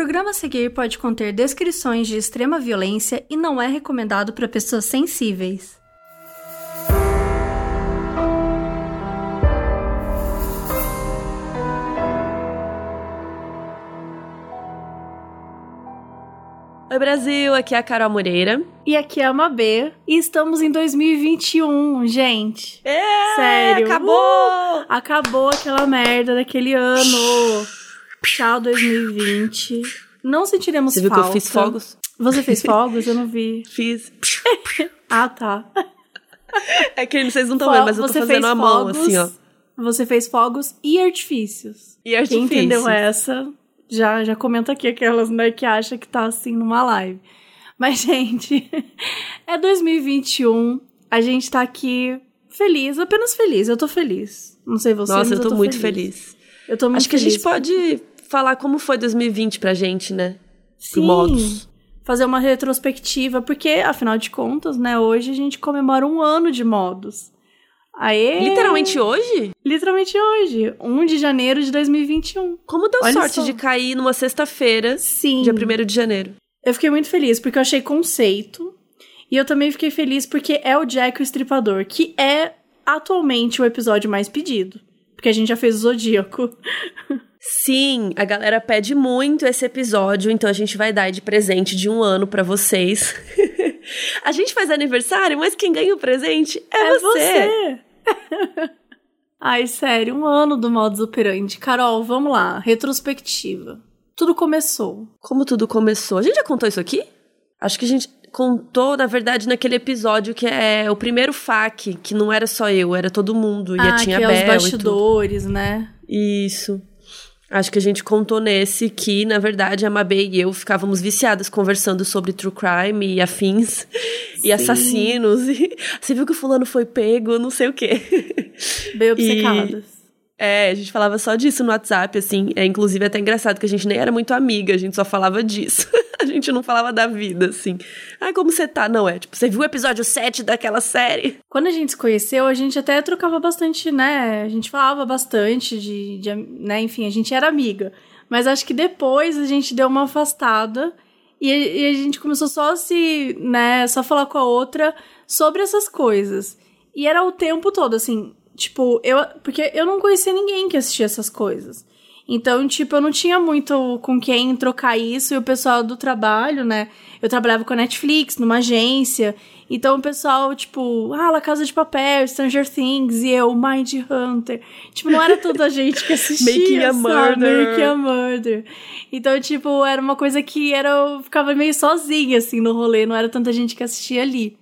programa a seguir pode conter descrições de extrema violência e não é recomendado para pessoas sensíveis. Oi Brasil, aqui é a Carol Moreira. E aqui é a Mabê. E estamos em 2021, gente. Sério. Acabou! Acabou aquela merda daquele ano. Tchau, 2020. Não sentiremos falta. Você viu que eu fiz fogos? Você fez fogos? Eu não vi. Fiz. Ah, tá. É que vocês não estão vendo, mas eu tô fazendo a mão, assim, ó. Você fez fogos e artifícios. E artifícios. Quem entendeu essa... Já comenta aqui aquelas, né, que acha que tá assim numa live. Mas, gente, é 2021, a gente tá aqui feliz, apenas feliz, eu tô feliz. Não sei você, Nossa, mas eu tô muito feliz. Eu tô muito Acho que feliz. a gente pode falar como foi 2020 pra gente, né? Sim, Modos. Fazer uma retrospectiva, porque, afinal de contas, né, hoje a gente comemora 1 ano de Modos. Aê! Literalmente hoje? Literalmente hoje, 1 de janeiro de 2021. Como deu Olha sorte só. de cair numa sexta-feira, Sim. dia 1º de janeiro. Eu fiquei muito feliz, porque eu achei conceito. E eu também fiquei feliz porque é o Jack o Estripador, que é atualmente o episódio mais pedido. Porque a gente já fez o Zodíaco. Sim, a galera pede muito esse episódio, então a gente vai dar de presente de 1 ano pra vocês. A gente faz aniversário, mas quem ganha o presente é você. Ai, sério, 1 ano do Modus Operandi. Carol, vamos lá, retrospectiva. Tudo começou. Como tudo começou? A gente já contou isso aqui? Acho que a gente contou, na verdade, naquele episódio que é o primeiro FAQ, que não era só eu, era todo mundo. E tinha que a Bel é os bastidores, né? Isso. Acho que a gente contou nesse que, na verdade, a Mabê e eu ficávamos viciadas conversando sobre true crime e afins. E assassinos. E você viu que o fulano foi pego, não sei o quê. Bem obcecadas. A gente falava só disso no WhatsApp, assim. É, inclusive, até engraçado que a gente nem era muito amiga, a gente só falava disso. A gente não falava da vida, assim. Ah, como você tá? Não, tipo, você viu o episódio 7 daquela série? Quando a gente se conheceu, a gente até trocava bastante, né? A gente falava bastante né? Enfim, a gente era amiga. Mas acho que depois a gente deu uma afastada e a gente começou só a só falar com a outra sobre essas coisas. E era o tempo todo, assim, tipo, porque eu não conhecia ninguém que assistia essas coisas. Então, tipo, eu não tinha muito com quem trocar isso. E o pessoal do trabalho, né? Eu trabalhava com a Netflix, numa agência. Então, o pessoal, tipo... La Casa de Papel, Stranger Things. E eu, Mind Hunter. Tipo, não era toda a gente que assistia, Making a Murder. Making a Murder. Então, tipo, era uma coisa que eu ficava meio sozinha, assim, no rolê. Não era tanta gente que assistia ali.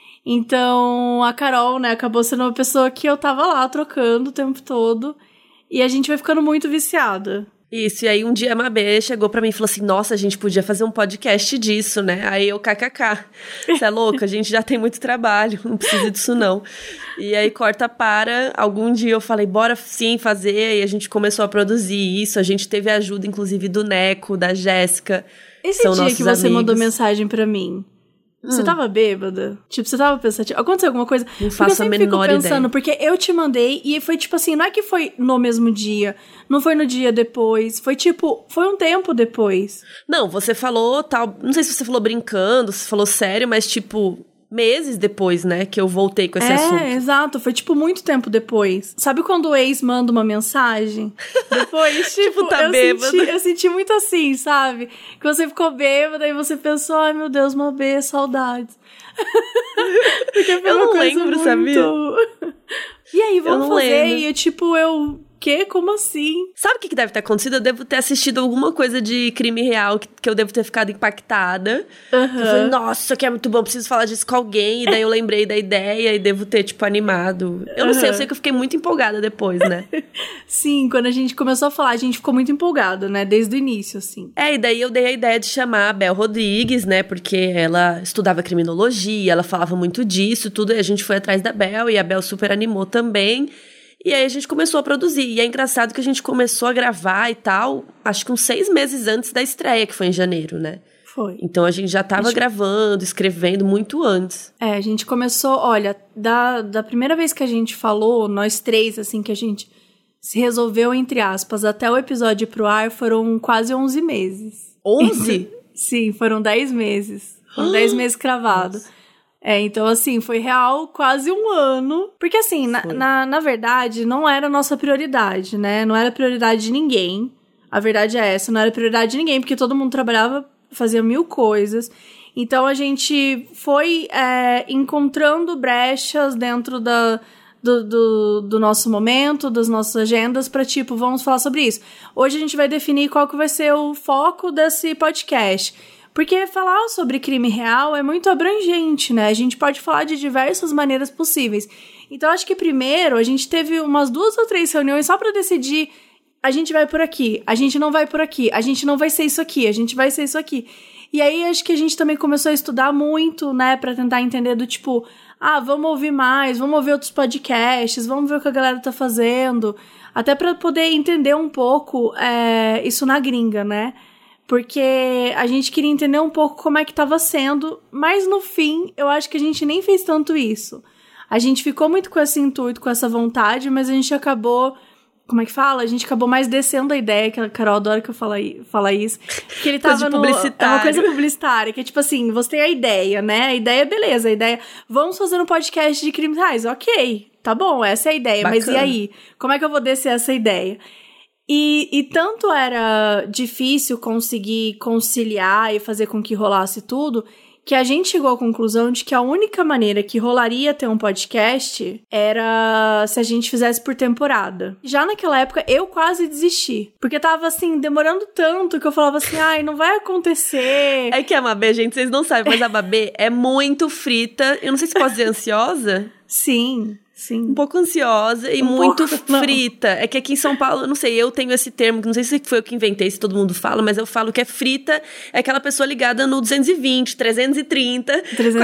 Então, a Carol, né? Acabou sendo uma pessoa que eu tava lá trocando o tempo todo. E a gente vai ficando muito viciada. Isso, e aí um dia a Mabê chegou pra mim e falou assim, nossa, a gente podia fazer um podcast disso, né? Aí eu, kkk, você é louca, a gente já tem muito trabalho, não precisa disso não. E aí corta para, algum dia eu falei, bora sim fazer, e a gente começou a produzir isso, a gente teve a ajuda, inclusive, do Neco, da Jéssica. Esse dia que você mandou mensagem pra mim, você tava bêbada? Tipo, você tava pensativa? Aconteceu alguma coisa? Não faço a menor ideia. Porque eu te mandei e foi tipo assim, não é que foi no mesmo dia, não foi no dia depois, foi tipo, foi um tempo depois. Não, você falou tal, não sei se você falou brincando, se falou sério, mas tipo... meses depois, né, que eu voltei com esse assunto. Exato, foi tipo muito tempo depois. Sabe quando o ex manda uma mensagem? Depois, tipo, tá bêbado. Eu senti muito assim, sabe? Que você ficou bêbada e você pensou, ai meu Deus, Mabê, saudades. Porque foi eu uma não coisa lembro, muito... sabia? E aí, vamos fazer? Lembro. E eu... Quê? Como assim? Sabe o que deve ter acontecido? Eu devo ter assistido alguma coisa de crime real que eu devo ter ficado impactada. Eu falei, nossa, que é muito bom, preciso falar disso com alguém. E daí eu lembrei da ideia e devo ter, tipo, animado. Eu não sei, eu sei que eu fiquei muito empolgada depois, né? Sim, quando a gente começou a falar, a gente ficou muito empolgada, né? Desde o início, assim. E daí eu dei a ideia de chamar a Bel Rodrigues, né? Porque ela estudava criminologia, ela falava muito disso, tudo. E a gente foi atrás da Bel e a Bel super animou também. E aí a gente começou a produzir. E é engraçado que a gente começou a gravar e tal, acho que uns 6 meses antes da estreia, que foi em janeiro, né? Foi. Então a gente já tava gravando, escrevendo muito antes. A gente começou, olha, da primeira vez que a gente falou, nós três, assim, que a gente se resolveu, entre aspas, até o episódio ir pro ar, foram quase 11 meses. 11? Sim, foram 10 meses. Foram 10 meses cravados. Então, assim, foi real quase um ano. Porque, assim, na verdade, não era a nossa prioridade, né? Não era prioridade de ninguém. A verdade é essa, não era prioridade de ninguém, porque todo mundo trabalhava, fazia 1000 coisas. Então, a gente foi encontrando brechas dentro do nosso momento, das nossas agendas, pra, tipo, vamos falar sobre isso. Hoje a gente vai definir qual que vai ser o foco desse podcast. Porque falar sobre crime real é muito abrangente, né? A gente pode falar de diversas maneiras possíveis. Então, acho que primeiro a gente teve umas 2 ou 3 reuniões só pra decidir: a gente vai por aqui, a gente não vai por aqui, a gente não vai ser isso aqui, a gente vai ser isso aqui. E aí, acho que a gente também começou a estudar muito, né? Pra tentar entender do tipo, vamos ouvir mais, vamos ouvir outros podcasts, vamos ver o que a galera tá fazendo. Até pra poder entender um pouco isso na gringa, né? Porque a gente queria entender um pouco como é que tava sendo, mas no fim, eu acho que a gente nem fez tanto isso. A gente ficou muito com esse intuito, com essa vontade, mas a gente acabou... Como é que fala? A gente acabou mais descendo a ideia, que a Carol adora que eu fala isso. Que ele tava no... É uma coisa publicitária, que é tipo assim, você tem a ideia, né? A ideia, beleza, a ideia... Vamos fazer um podcast de crimes reais, ok, tá bom, essa é a ideia. Bacana. Mas e aí? Como é que eu vou descer essa ideia? E tanto era difícil conseguir conciliar e fazer com que rolasse tudo, que a gente chegou à conclusão de que a única maneira que rolaria ter um podcast era se a gente fizesse por temporada. Já naquela época, eu quase desisti. Porque tava, assim, demorando tanto que eu falava assim, não vai acontecer. É que a Mabê, gente, vocês não sabem, mas a Mabê é muito frita. Eu não sei se posso dizer ansiosa. Sim. Um pouco ansiosa e muito frita. É que aqui em São Paulo, eu não sei, eu tenho esse termo, não sei se foi eu que inventei, se todo mundo fala, mas eu falo que é frita, é aquela pessoa ligada no 220, 330,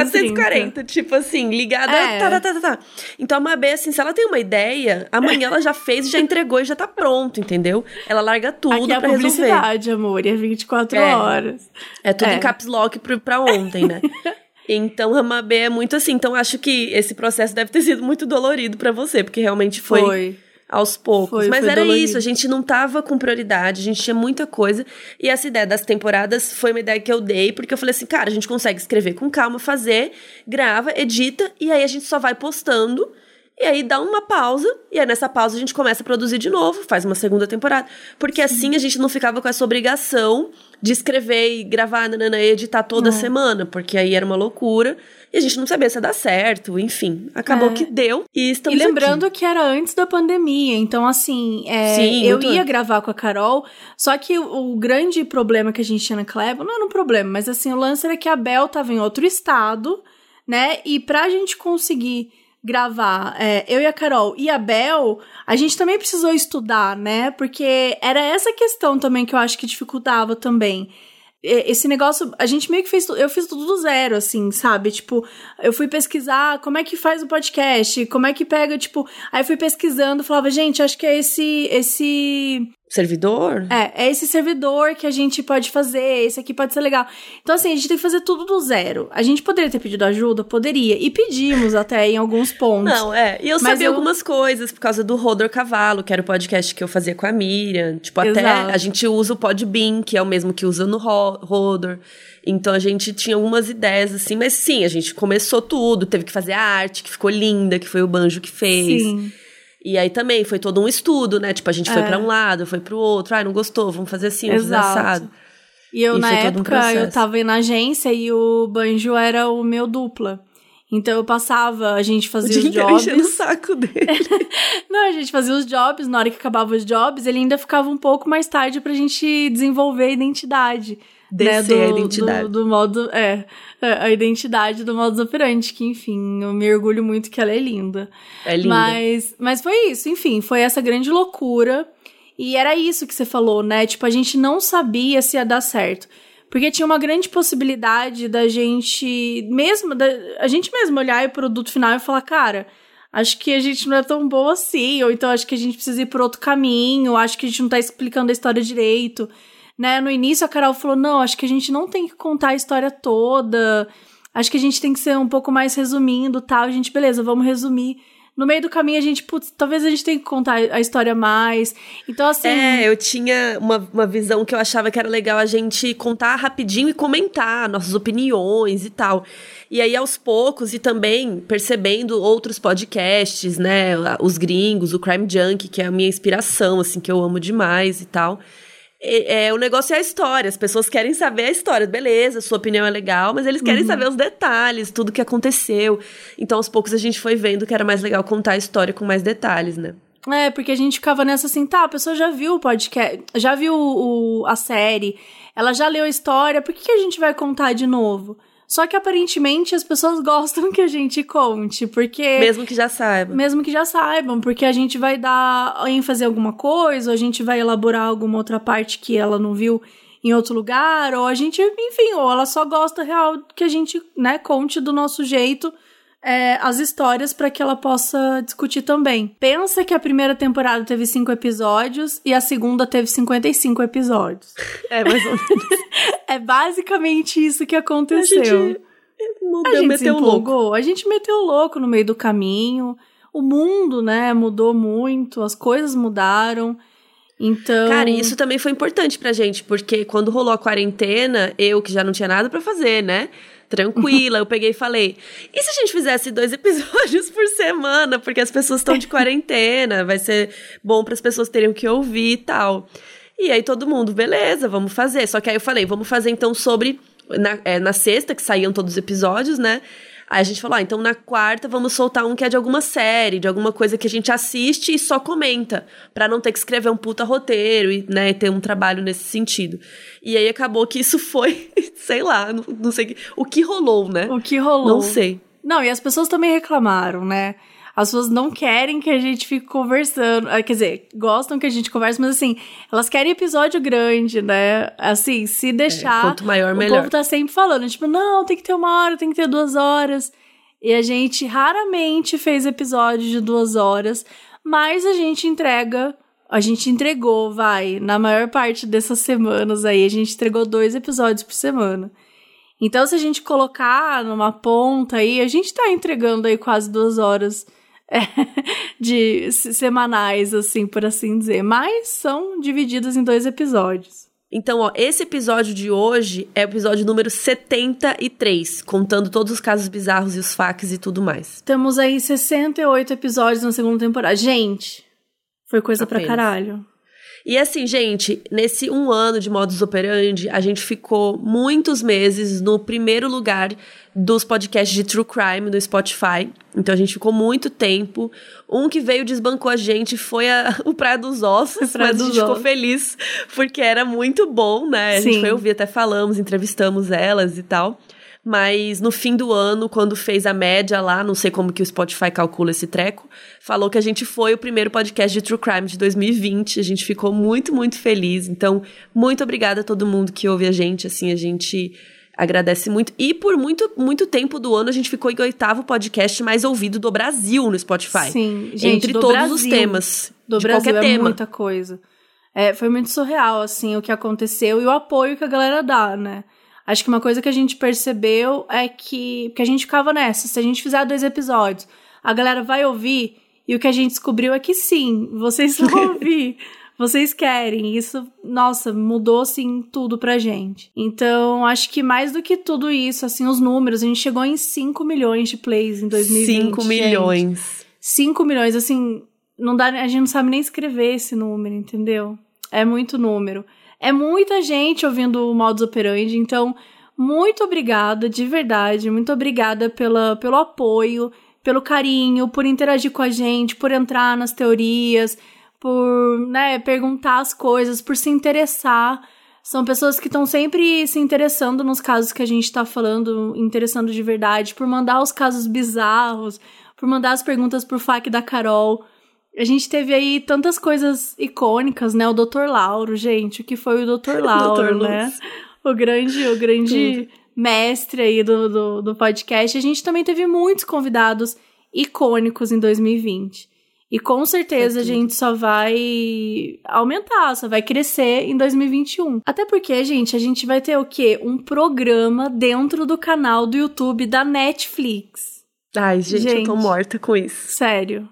440, tipo assim, ligada... Tá. Então a Mabê, assim, se ela tem uma ideia, amanhã ela já fez, já entregou e já tá pronto, entendeu? Ela larga tudo aqui pra resolver. Aqui é publicidade, amor, e é 24 horas. É tudo em caps lock pra ontem, né? Então, a Mabê é muito assim. Então, acho que esse processo deve ter sido muito dolorido pra você, porque realmente foi aos poucos. Mas era dolorido. Isso, a gente não tava com prioridade, a gente tinha muita coisa. E essa ideia das temporadas foi uma ideia que eu dei, porque eu falei assim, cara, a gente consegue escrever com calma, fazer, grava, edita, e aí a gente só vai postando. E aí dá uma pausa, e aí nessa pausa a gente começa a produzir de novo, faz uma segunda temporada. Porque assim a gente não ficava com essa obrigação de escrever e gravar, e editar toda semana, porque aí era uma loucura. E a gente não sabia se ia dar certo, enfim. Acabou que deu, e estamos aqui. E lembrando que era antes da pandemia, então assim, sim, eu ia gravar com a Carol, só que o grande problema que a gente tinha naquela época, não era um problema, mas assim, o lance era que a Bel tava em outro estado, né, e pra gente conseguir gravar, eu e a Carol e a Bel, a gente também precisou estudar, né? Porque era essa questão também que eu acho que dificultava também. Esse negócio, a gente meio que eu fiz tudo do zero, assim, sabe? Tipo, eu fui pesquisar como é que faz o podcast, como é que pega, tipo... Aí eu fui pesquisando, falava, gente, acho que é esse... Servidor? É esse servidor que a gente pode fazer, esse aqui pode ser legal. Então, assim, a gente tem que fazer tudo do zero. A gente poderia ter pedido ajuda? Poderia. E pedimos até em alguns pontos. Não, e eu sabia algumas coisas por causa do Rodor Cavalo, que era o podcast que eu fazia com a Miriam. Tipo, até a gente usa o Podbean, que é o mesmo que usa no Rodor. Então, a gente tinha algumas ideias, assim. Mas, sim, a gente começou tudo. Teve que fazer a arte, que ficou linda, que foi o Banjo que fez. Sim. E aí também foi todo um estudo, né? Tipo, a gente foi pra um lado, foi pro outro. Não gostou, vamos fazer assim, vamos fazer assado. E eu, na época, eu tava na agência e o Banjo era o meu dupla. Então, eu passava, a gente fazia os jobs... enchendo o saco dele. Não, a gente fazia os jobs, na hora que acabava os jobs, ele ainda ficava um pouco mais tarde pra gente desenvolver a identidade. Descer a identidade. Do modo... a identidade do modus operandi, que, enfim, eu me orgulho muito que ela é linda. É linda. Mas foi isso, enfim, foi essa grande loucura. E era isso que você falou, né? Tipo, a gente não sabia se ia dar certo. Porque tinha uma grande possibilidade da gente mesmo olhar o produto final e falar, cara, acho que a gente não é tão boa assim, ou então acho que a gente precisa ir por outro caminho, acho que a gente não tá explicando a história direito. Né? No início a Carol falou, não, acho que a gente não tem que contar a história toda, acho que a gente tem que ser um pouco mais resumindo, tal. A gente, beleza, vamos resumir no meio do caminho a gente, putz, talvez a gente tenha que contar a história mais. Então, assim... eu tinha uma visão que eu achava que era legal a gente contar rapidinho e comentar nossas opiniões e tal. E aí, aos poucos, e também percebendo outros podcasts, né? Os gringos, o Crime Junkie, que é a minha inspiração, assim, que eu amo demais e tal. O negócio é a história, as pessoas querem saber a história, beleza, sua opinião é legal, mas eles querem saber os detalhes, tudo que aconteceu. Então, aos poucos, a gente foi vendo que era mais legal contar a história com mais detalhes, né? Porque a gente ficava nessa assim, tá, a pessoa já viu o podcast, já viu a série, ela já leu a história, por que a gente vai contar de novo? Só que, aparentemente, as pessoas gostam que a gente conte, porque... Mesmo que já saibam. Mesmo que já saibam, porque a gente vai dar ênfase a alguma coisa, ou a gente vai elaborar alguma outra parte que ela não viu em outro lugar, ou a gente, enfim, ou ela só gosta real que a gente, né, conte do nosso jeito as histórias para que ela possa discutir também. Pensa que a primeira temporada teve 5 episódios e a segunda teve 55 episódios. Mais ou menos. É basicamente isso que aconteceu. A gente meteu louco. A gente meteu louco no meio do caminho. O mundo, né, mudou muito, as coisas mudaram. Então... Cara, isso também foi importante pra gente, porque quando rolou a quarentena, eu que já não tinha nada pra fazer, né? Tranquila, eu peguei e falei, e se a gente fizesse 2 episódios por semana? Porque as pessoas estão de quarentena, vai ser bom para as pessoas terem o que ouvir e tal. E aí todo mundo, beleza, vamos fazer. Só que aí eu falei, vamos fazer então sobre... Na sexta, que saíam todos os episódios, né? Aí a gente falou, então na quarta vamos soltar um que é de alguma série, de alguma coisa que a gente assiste e só comenta, pra não ter que escrever um puta roteiro e, né, ter um trabalho nesse sentido. E aí acabou que isso foi, sei lá, não sei o que rolou, né? O que rolou. Não sei. Não, e as pessoas também reclamaram, né? As pessoas não querem que a gente fique conversando. Quer dizer, gostam que a gente converse, mas assim, elas querem episódio grande, né? Assim, se deixar... quanto maior, melhor. O povo tá sempre falando, tipo, não, tem que ter 1 hora, tem que ter 2 horas. E a gente raramente fez episódio de 2 horas, mas a gente entregou, na maior parte dessas semanas aí, a gente entregou 2 episódios por semana. Então, se a gente colocar numa ponta aí, a gente tá entregando aí quase 2 horas de semanais, assim, por assim dizer. Mas são divididas em 2 episódios. Então, ó, esse episódio de hoje é o episódio número 73, contando todos os casos bizarros e os facts e tudo mais. Temos aí 68 episódios na segunda temporada. Gente, foi coisa pra caralho. E assim, gente, nesse 1 ano de Modus Operandi, a gente ficou muitos meses no primeiro lugar dos podcasts de True Crime no Spotify. Então a gente ficou muito tempo. Um que veio e desbancou a gente foi o Praia dos Ossos, mas a gente ficou feliz porque era muito bom, né? A gente foi ouvir, até falamos, entrevistamos elas e tal. Mas no fim do ano, quando fez a média lá, não sei como que o Spotify calcula esse treco, falou que a gente foi o primeiro podcast de True Crime de 2020. A gente ficou muito, muito feliz. Então, muito obrigada a todo mundo que ouve a gente. Assim, a gente agradece muito. E por muito, muito tempo do ano, a gente ficou em 8º podcast mais ouvido do Brasil no Spotify. Sim, gente, entre todos os temas. Do de Brasil qualquer tema. Muita coisa. Foi muito surreal, assim, o que aconteceu e o apoio que a galera dá, né? Acho que uma coisa que a gente percebeu é que a gente ficava nessa, se a gente fizer 2 episódios, a galera vai ouvir, e o que a gente descobriu é que sim, vocês vão ouvir, vocês querem, isso, nossa, mudou, assim, tudo pra gente. Então, acho que mais do que tudo isso, assim, os números, a gente chegou em 5 milhões de plays em 2020, 5 milhões. Gente. 5 milhões, assim, não dá, a gente não sabe nem escrever esse número, entendeu? É muito número. É muita gente ouvindo o Modus Operandi, então, muito obrigada, de verdade, muito obrigada pelo apoio, pelo carinho, por interagir com a gente, por entrar nas teorias, por, né, perguntar as coisas, por se interessar. São pessoas que estão sempre se interessando nos casos que a gente tá falando, interessando de verdade, por mandar os casos bizarros, por mandar as perguntas pro FAQ da Carol. A gente teve aí tantas coisas icônicas, né? O Dr. Lauro, gente, o que foi o Dr. Lauro, né? O grande mestre aí do podcast. A gente também teve muitos convidados icônicos em 2020. E com certeza a gente só vai aumentar, só vai crescer em 2021. Até porque, gente, a gente vai ter o quê? Um programa dentro do canal do YouTube da Netflix. Ai, gente, eu tô morta com isso. Sério.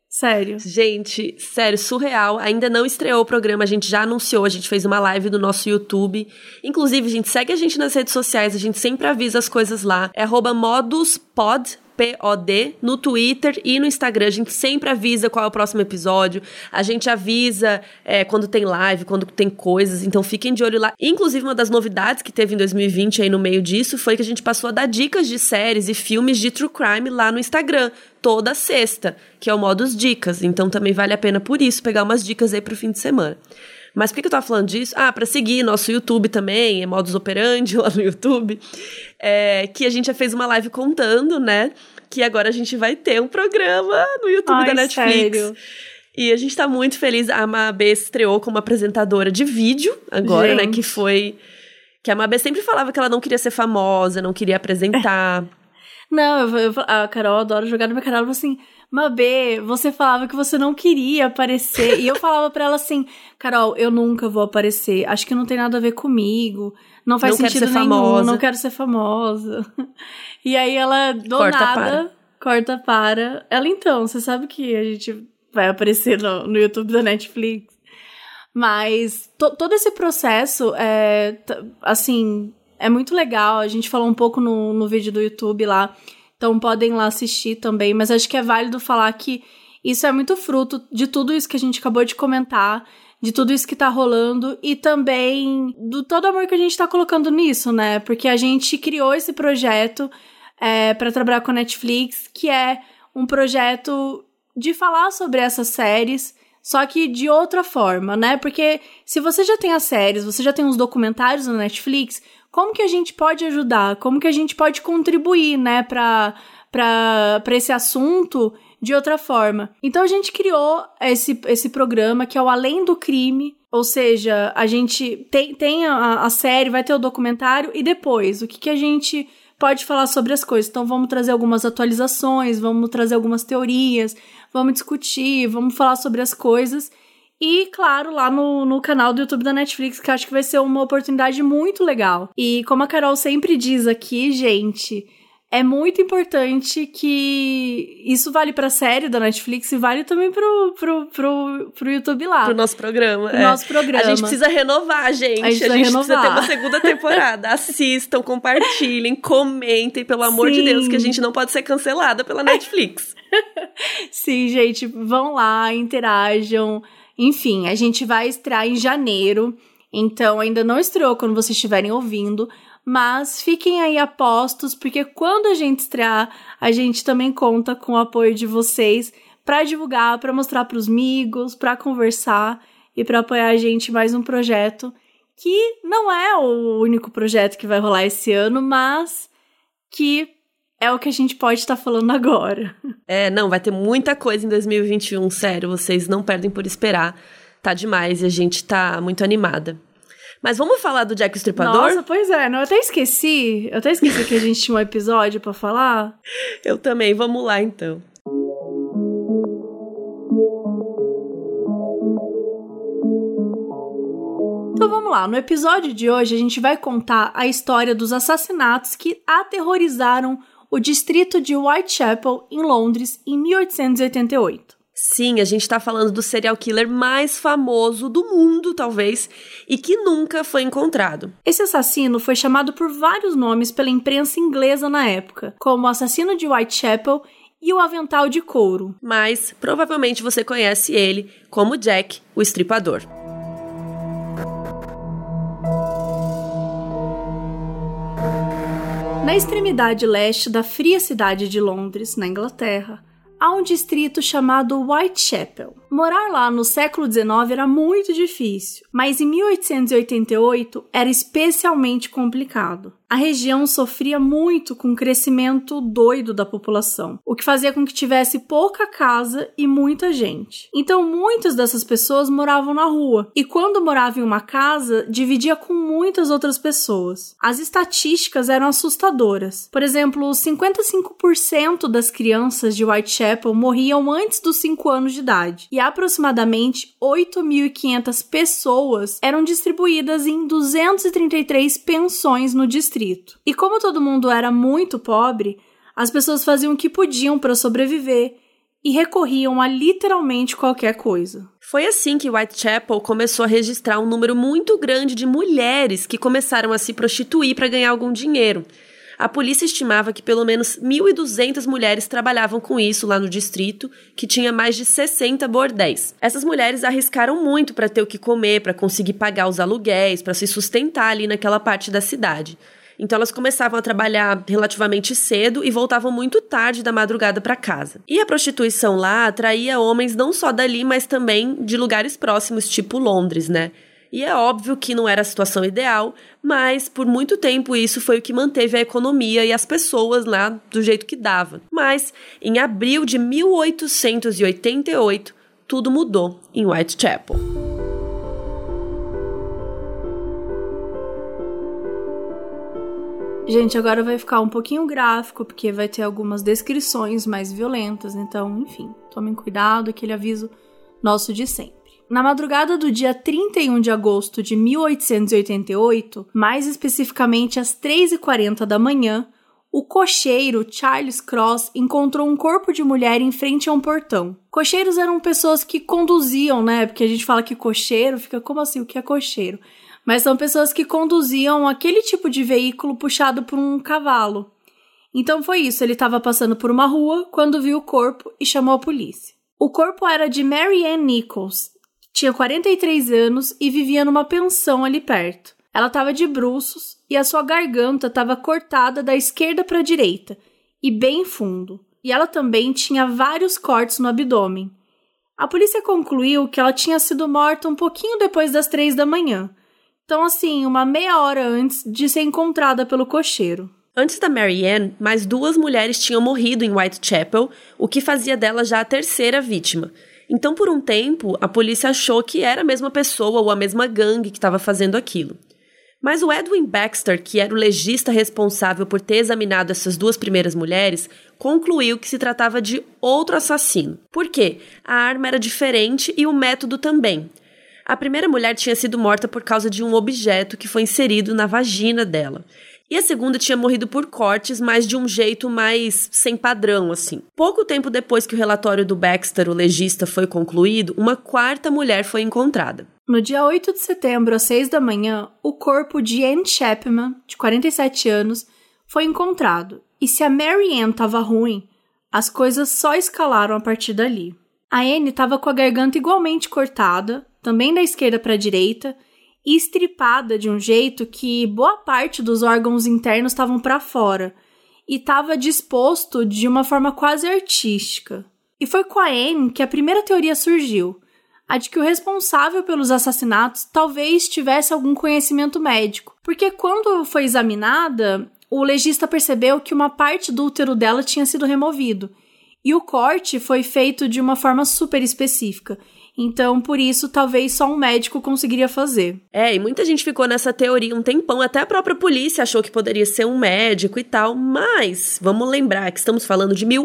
Gente, sério, surreal. Ainda não estreou o programa, a gente já anunciou, a gente fez uma live no nosso YouTube. Inclusive, gente, segue a gente nas redes sociais, a gente sempre avisa as coisas lá. É @moduspod, POD, no Twitter e no Instagram. A gente sempre avisa qual é o próximo episódio. A gente avisa quando tem live, quando tem coisas. Então fiquem de olho lá. Inclusive, uma das novidades que teve em 2020 aí no meio disso foi que a gente passou a dar dicas de séries e filmes de true crime lá no Instagram. Toda sexta, que é o Modus Dicas. Então também vale a pena por isso pegar umas dicas aí pro fim de semana. Mas por que eu tava falando disso? Pra seguir nosso YouTube também, é Modus Operandi lá no YouTube, que a gente já fez uma live contando, né, que agora a gente vai ter um programa no YouTube da Netflix. Sério? E a gente tá muito feliz. A Mabê estreou como apresentadora de vídeo agora, gente, né, que a Mabê sempre falava que ela não queria ser famosa, não queria apresentar. Não, a Carol adora jogar no meu canal, ela falou assim, Mabê, você falava que você não queria aparecer. E eu falava pra ela assim, Carol, eu nunca vou aparecer. Acho que não tem nada a ver comigo. Não faz sentido nenhum. Não quero ser famosa. E aí ela, do nada, corta para. Ela, então, você sabe que a gente vai aparecer no YouTube da Netflix. Mas todo esse processo, assim, é muito legal. A gente falou um pouco no vídeo do YouTube lá. Então podem lá assistir também, mas acho que é válido falar que isso é muito fruto de tudo isso que a gente acabou de comentar, de tudo isso que tá rolando e também do todo o amor que a gente tá colocando nisso, né? Porque a gente criou esse projeto pra trabalhar com a Netflix, que é um projeto de falar sobre essas séries, só que de outra forma, né? Porque se você já tem as séries, você já tem os documentários na Netflix, como que a gente pode ajudar? Como que a gente pode contribuir, né, pra esse assunto de outra forma? Então a gente criou esse programa que é o Além do Crime, ou seja, a gente tem a série, vai ter o documentário e depois, o que a gente pode falar sobre as coisas? Então vamos trazer algumas atualizações, vamos trazer algumas teorias, vamos discutir, vamos falar sobre as coisas. E, claro, lá no canal do YouTube da Netflix, que eu acho que vai ser uma oportunidade muito legal. E como a Carol sempre diz aqui, gente, é muito importante que isso vale pra série da Netflix e vale também pro YouTube lá. Pro nosso programa. Nosso programa. A gente precisa renovar, gente. A gente precisa ter uma segunda temporada. Assistam, compartilhem, comentem, pelo amor de Deus, que a gente não pode ser cancelada pela Netflix. Sim, gente, vão lá, interajam. Enfim, a gente vai estrear em janeiro, então ainda não estreou quando vocês estiverem ouvindo, mas fiquem aí a postos, porque quando a gente estrear, a gente também conta com o apoio de vocês para divulgar, para mostrar para os amigos, para conversar e para apoiar a gente em mais um projeto que não é o único projeto que vai rolar esse ano, mas que é o que a gente pode estar falando agora. Não, vai ter muita coisa em 2021, sério, vocês não perdem por esperar. Tá demais e a gente tá muito animada. Mas vamos falar do Jack o Estripador? Nossa, pois é, eu até esqueci que a gente tinha um episódio pra falar. Eu também, vamos lá então. Então vamos lá, no episódio de hoje a gente vai contar a história dos assassinatos que aterrorizaram o distrito de Whitechapel, em Londres, em 1888. Sim, a gente tá falando do serial killer mais famoso do mundo, talvez, e que nunca foi encontrado. Esse assassino foi chamado por vários nomes pela imprensa inglesa na época, como o assassino de Whitechapel e o avental de couro. Mas, provavelmente você conhece ele como Jack, o Estripador. Na extremidade leste da fria cidade de Londres, na Inglaterra, há um distrito chamado Whitechapel. Morar lá no século XIX era muito difícil, mas em 1888 era especialmente complicado. A região sofria muito com o crescimento doido da população, o que fazia com que tivesse pouca casa e muita gente. Então muitas dessas pessoas moravam na rua, e quando morava em uma casa, dividia com muitas outras pessoas. As estatísticas eram assustadoras. Por exemplo, 55% das crianças de Whitechapel morriam antes dos 5 anos de idade, e aproximadamente 8.500 pessoas eram distribuídas em 233 pensões no distrito. E como todo mundo era muito pobre, as pessoas faziam o que podiam para sobreviver e recorriam a literalmente qualquer coisa. Foi assim que Whitechapel começou a registrar um número muito grande de mulheres que começaram a se prostituir para ganhar algum dinheiro. A polícia estimava que pelo menos 1.200 mulheres trabalhavam com isso lá no distrito, que tinha mais de 60 bordéis. Essas mulheres arriscaram muito para ter o que comer, para conseguir pagar os aluguéis, para se sustentar ali naquela parte da cidade. Então elas começavam a trabalhar relativamente cedo e voltavam muito tarde da madrugada para casa. E a prostituição lá atraía homens não só dali, mas também de lugares próximos, tipo Londres, né? E é óbvio que não era a situação ideal, mas por muito tempo isso foi o que manteve a economia e as pessoas lá do jeito que dava. Mas em abril de 1888, tudo mudou em Whitechapel. Gente, agora vai ficar um pouquinho gráfico, porque vai ter algumas descrições mais violentas, então, enfim, tomem cuidado, aquele aviso nosso de sempre. Na madrugada do dia 31 de agosto de 1888, mais especificamente às 3h40 da manhã, o cocheiro Charles Cross encontrou um corpo de mulher em frente a um portão. Cocheiros eram pessoas que conduziam, né? Porque a gente fala que cocheiro, fica como assim, o que é cocheiro? Mas são pessoas que conduziam aquele tipo de veículo puxado por um cavalo. Então foi isso, ele estava passando por uma rua quando viu o corpo e chamou a polícia. O corpo era de Mary Ann Nichols, tinha 43 anos e vivia numa pensão ali perto. Ela estava de bruços e a sua garganta estava cortada da esquerda para a direita e bem fundo. E ela também tinha vários cortes no abdômen. A polícia concluiu que ela tinha sido morta um pouquinho depois das 3 da manhã. Então, assim, uma meia hora antes de ser encontrada pelo cocheiro. Antes da Mary Ann, mais 2 mulheres tinham morrido em Whitechapel, o que fazia dela já a terceira vítima. Então, por um tempo, a polícia achou que era a mesma pessoa ou a mesma gangue que estava fazendo aquilo. Mas o Edwin Baxter, que era o legista responsável por ter examinado essas 2 primeiras mulheres, concluiu que se tratava de outro assassino. Por quê? A arma era diferente e o método também. A primeira mulher tinha sido morta por causa de um objeto que foi inserido na vagina dela. E a segunda tinha morrido por cortes, mas de um jeito mais sem padrão, assim. Pouco tempo depois que o relatório do Baxter, o legista, foi concluído, uma 4ª mulher foi encontrada. No dia 8 de setembro, às 6 da manhã, o corpo de Anne Chapman, de 47 anos, foi encontrado. E se a Mary Ann estava ruim, as coisas só escalaram a partir dali. A Anne estava com a garganta igualmente cortada, também da esquerda para a direita, e estripada de um jeito que boa parte dos órgãos internos estavam para fora e estava disposto de uma forma quase artística. E foi com a Anne que a primeira teoria surgiu, a de que o responsável pelos assassinatos talvez tivesse algum conhecimento médico, porque quando foi examinada, o legista percebeu que uma parte do útero dela tinha sido removido, e o corte foi feito de uma forma super específica. Então, por isso, talvez só um médico conseguiria fazer. E muita gente ficou nessa teoria um tempão, até a própria polícia achou que poderia ser um médico e tal, mas vamos lembrar que estamos falando de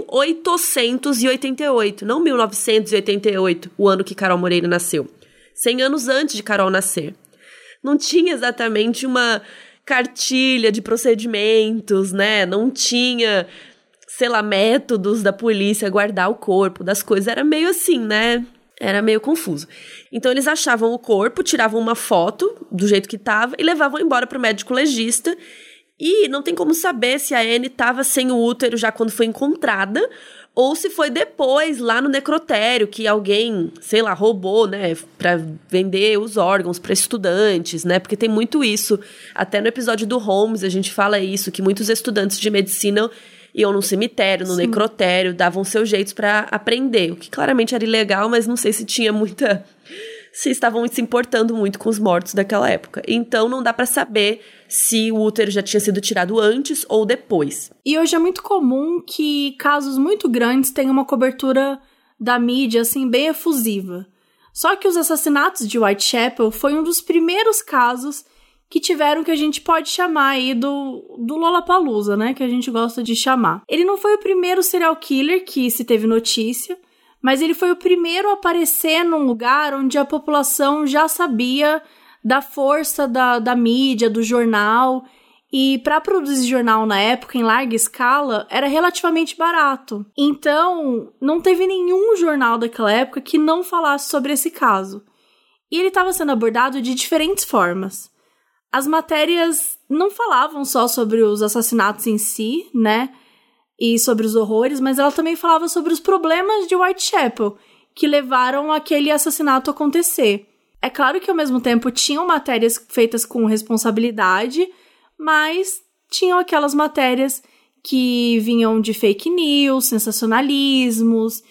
1888, não 1988, o ano que Carol Moreira nasceu. 100 anos antes de Carol nascer. Não tinha exatamente uma cartilha de procedimentos, né? Não tinha, sei lá, métodos da polícia guardar o corpo das coisas. Era meio assim, né? Era meio confuso. Então, eles achavam o corpo, tiravam uma foto do jeito que estava e levavam embora para o médico legista. E não tem como saber se a Anne estava sem o útero já quando foi encontrada ou se foi depois, lá no necrotério, que alguém, sei lá, roubou, né, para vender os órgãos para estudantes, né? Porque tem muito isso. Até no episódio do Holmes a gente fala isso, que muitos estudantes de medicina iam no cemitério, no necrotério, davam seus jeitos para aprender, o que claramente era ilegal, mas não sei se tinha muita... se estavam se importando muito com os mortos daquela época. Então, não dá para saber se o útero já tinha sido tirado antes ou depois. E hoje é muito comum que casos muito grandes tenham uma cobertura da mídia, assim, bem efusiva. Só que os assassinatos de Whitechapel foi um dos primeiros casos que tiveram que a gente pode chamar aí do Lollapalooza, né? Que a gente gosta de chamar. Ele não foi o primeiro serial killer que se teve notícia, mas ele foi o primeiro a aparecer num lugar onde a população já sabia da força da mídia, do jornal, E para produzir jornal na época, em larga escala, era relativamente barato. Então, não teve nenhum jornal daquela época que não falasse sobre esse caso. E ele estava sendo abordado de diferentes formas. As matérias não falavam só sobre os assassinatos em si, né? E sobre os horrores, mas ela também falava sobre os problemas de Whitechapel, que levaram aquele assassinato a acontecer. É claro que, ao mesmo tempo, tinham matérias feitas com responsabilidade, mas tinham aquelas matérias que vinham de fake news, sensacionalismos,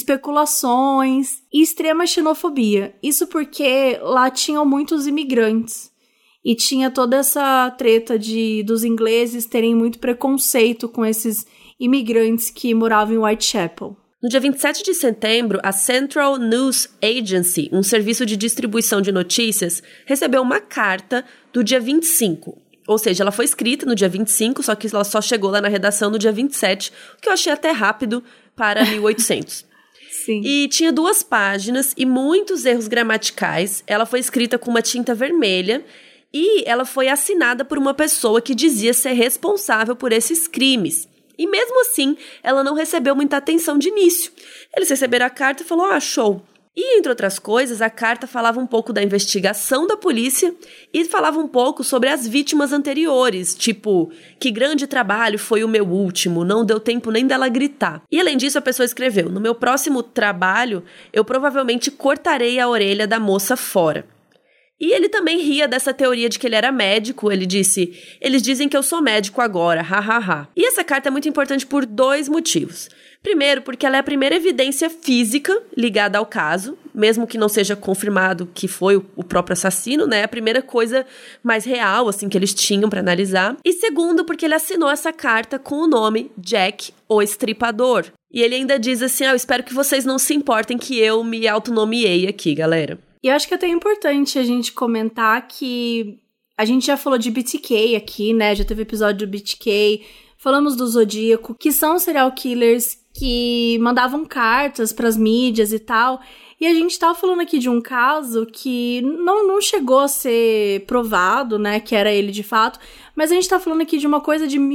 especulações e extrema xenofobia. Isso porque lá tinham muitos imigrantes e tinha toda essa treta dos ingleses terem muito preconceito com esses imigrantes que moravam em Whitechapel. No dia 27 de setembro, a Central News Agency, um serviço de distribuição de notícias, recebeu uma carta do dia 25. Ou seja, ela foi escrita no dia 25, só que ela só chegou lá na redação no dia 27, o que eu achei até rápido para 1800. Sim. E tinha 2 páginas e muitos erros gramaticais. Ela foi escrita com uma tinta vermelha e ela foi assinada por uma pessoa que dizia ser responsável por esses crimes. E mesmo assim, ela não recebeu muita atenção de início. Eles receberam a carta e falaram, show. E, entre outras coisas, a carta falava um pouco da investigação da polícia e falava um pouco sobre as vítimas anteriores, tipo, que grande trabalho foi o meu último, não deu tempo nem dela gritar. E, além disso, a pessoa escreveu, no meu próximo trabalho, eu provavelmente cortarei a orelha da moça fora. E ele também ria dessa teoria de que ele era médico, ele disse, eles dizem que eu sou médico agora, hahaha. E essa carta é muito importante por 2 motivos. Primeiro, porque ela é a primeira evidência física ligada ao caso, mesmo que não seja confirmado que foi o próprio assassino, né? A primeira coisa mais real, assim, que eles tinham pra analisar. E segundo, porque ele assinou essa carta com o nome Jack, o Estripador. E ele ainda diz assim, eu espero que vocês não se importem que eu me autonomeei aqui, galera. E eu acho que é até importante a gente comentar que a gente já falou de BTK aqui, né? Já teve episódio do BTK, falamos do Zodíaco, que são serial killers que mandavam cartas pras mídias e tal. E a gente tava falando aqui de um caso que não chegou a ser provado, né? Que era ele de fato. Mas a gente tá falando aqui de uma coisa de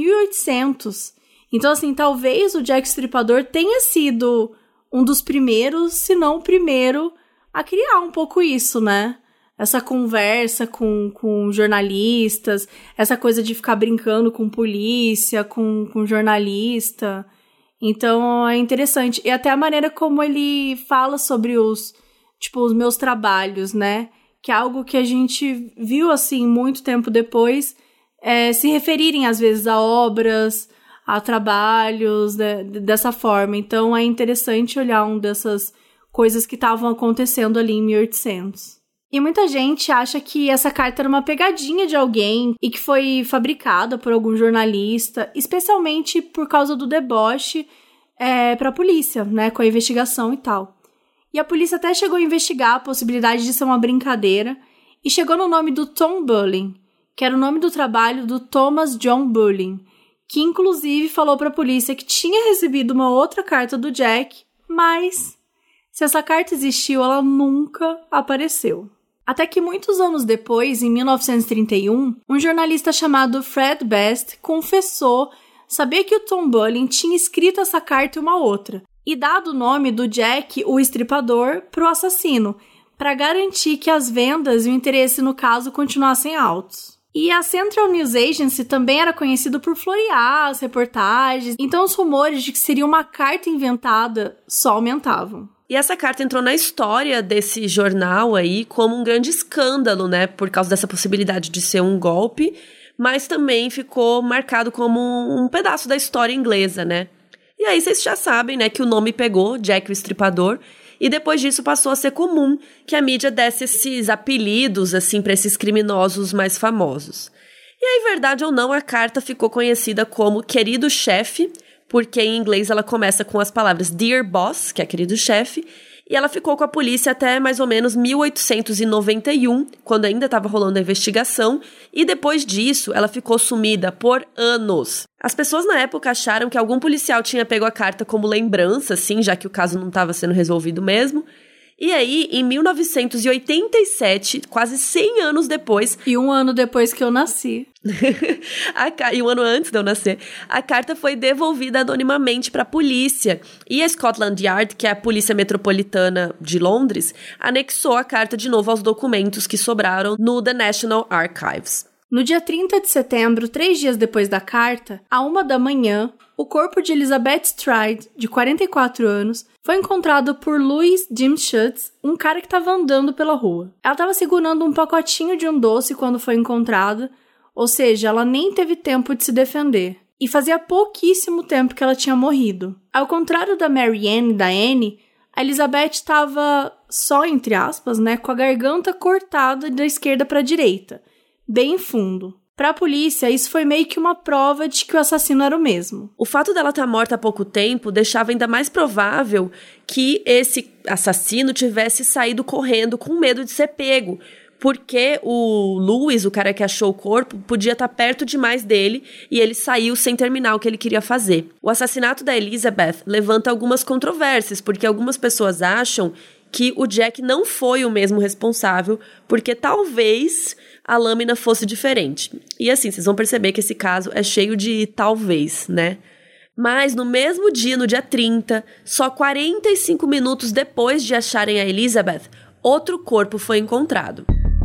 1800. Então, assim, talvez o Jack Stripador tenha sido um dos primeiros, se não o primeiro, a criar um pouco isso, né? Essa conversa com jornalistas, essa coisa de ficar brincando com polícia, com jornalista. Então, é interessante. E até a maneira como ele fala sobre os meus trabalhos, né? Que é algo que a gente viu, assim, muito tempo depois, se referirem, às vezes, a obras, a trabalhos, dessa forma. Então, é interessante olhar dessas coisas que estavam acontecendo ali em 1800. E muita gente acha que essa carta era uma pegadinha de alguém e que foi fabricada por algum jornalista, especialmente por causa do deboche para a polícia, né, com a investigação e tal. E a polícia até chegou a investigar a possibilidade de ser uma brincadeira e chegou no nome do Tom Bullen, que era o nome do trabalho do Thomas John Bullen, que inclusive falou para a polícia que tinha recebido uma outra carta do Jack, mas se essa carta existiu, ela nunca apareceu. Até que muitos anos depois, em 1931, um jornalista chamado Fred Best confessou saber que o Tom Bullen tinha escrito essa carta e uma outra, e dado o nome do Jack, o Estripador, para o assassino, para garantir que as vendas e o interesse no caso continuassem altos. E a Central News Agency também era conhecido por florear as reportagens, então os rumores de que seria uma carta inventada só aumentavam. E essa carta entrou na história desse jornal aí como um grande escândalo, né? Por causa dessa possibilidade de ser um golpe, mas também ficou marcado como um pedaço da história inglesa, né? E aí vocês já sabem, né, que o nome pegou, Jack o Estripador, e depois disso passou a ser comum que a mídia desse esses apelidos, assim, para esses criminosos mais famosos. E aí, verdade ou não, a carta ficou conhecida como Querido Chefe, porque em inglês ela começa com as palavras Dear Boss, que é querido chefe, e ela ficou com a polícia até mais ou menos 1891, quando ainda estava rolando a investigação, e depois disso ela ficou sumida por anos. As pessoas na época acharam que algum policial tinha pego a carta como lembrança, assim, já que o caso não estava sendo resolvido mesmo, E aí, em 1987, quase 100 anos depois... E um ano depois que eu nasci. E um ano antes de eu nascer, a carta foi devolvida anonimamente para a polícia. E a Scotland Yard, que é a polícia metropolitana de Londres, anexou a carta de novo aos documentos que sobraram no The National Archives. No dia 30 de setembro, 3 dias depois da carta, à 1 da manhã, o corpo de Elizabeth Stride, de 44 anos, foi encontrado por Louis Jim Schutz, um cara que estava andando pela rua. Ela estava segurando um pacotinho de um doce quando foi encontrada, ou seja, ela nem teve tempo de se defender. E fazia pouquíssimo tempo que ela tinha morrido. Ao contrário da Mary Ann e da Anne, a Elizabeth estava só, entre aspas, né, com a garganta cortada da esquerda para a direita, bem fundo. Para a polícia, isso foi meio que uma prova de que o assassino era o mesmo. O fato dela estar morta há pouco tempo deixava ainda mais provável que esse assassino tivesse saído correndo com medo de ser pego, porque o Louis, o cara que achou o corpo, podia estar perto demais dele e ele saiu sem terminar o que ele queria fazer. O assassinato da Elizabeth levanta algumas controvérsias, porque algumas pessoas acham que o Jack não foi o mesmo responsável, porque talvez a lâmina fosse diferente. E assim, vocês vão perceber que esse caso é cheio de talvez, né? Mas no mesmo dia, no dia 30, só 45 minutos depois de acharem a Elizabeth, outro corpo foi encontrado.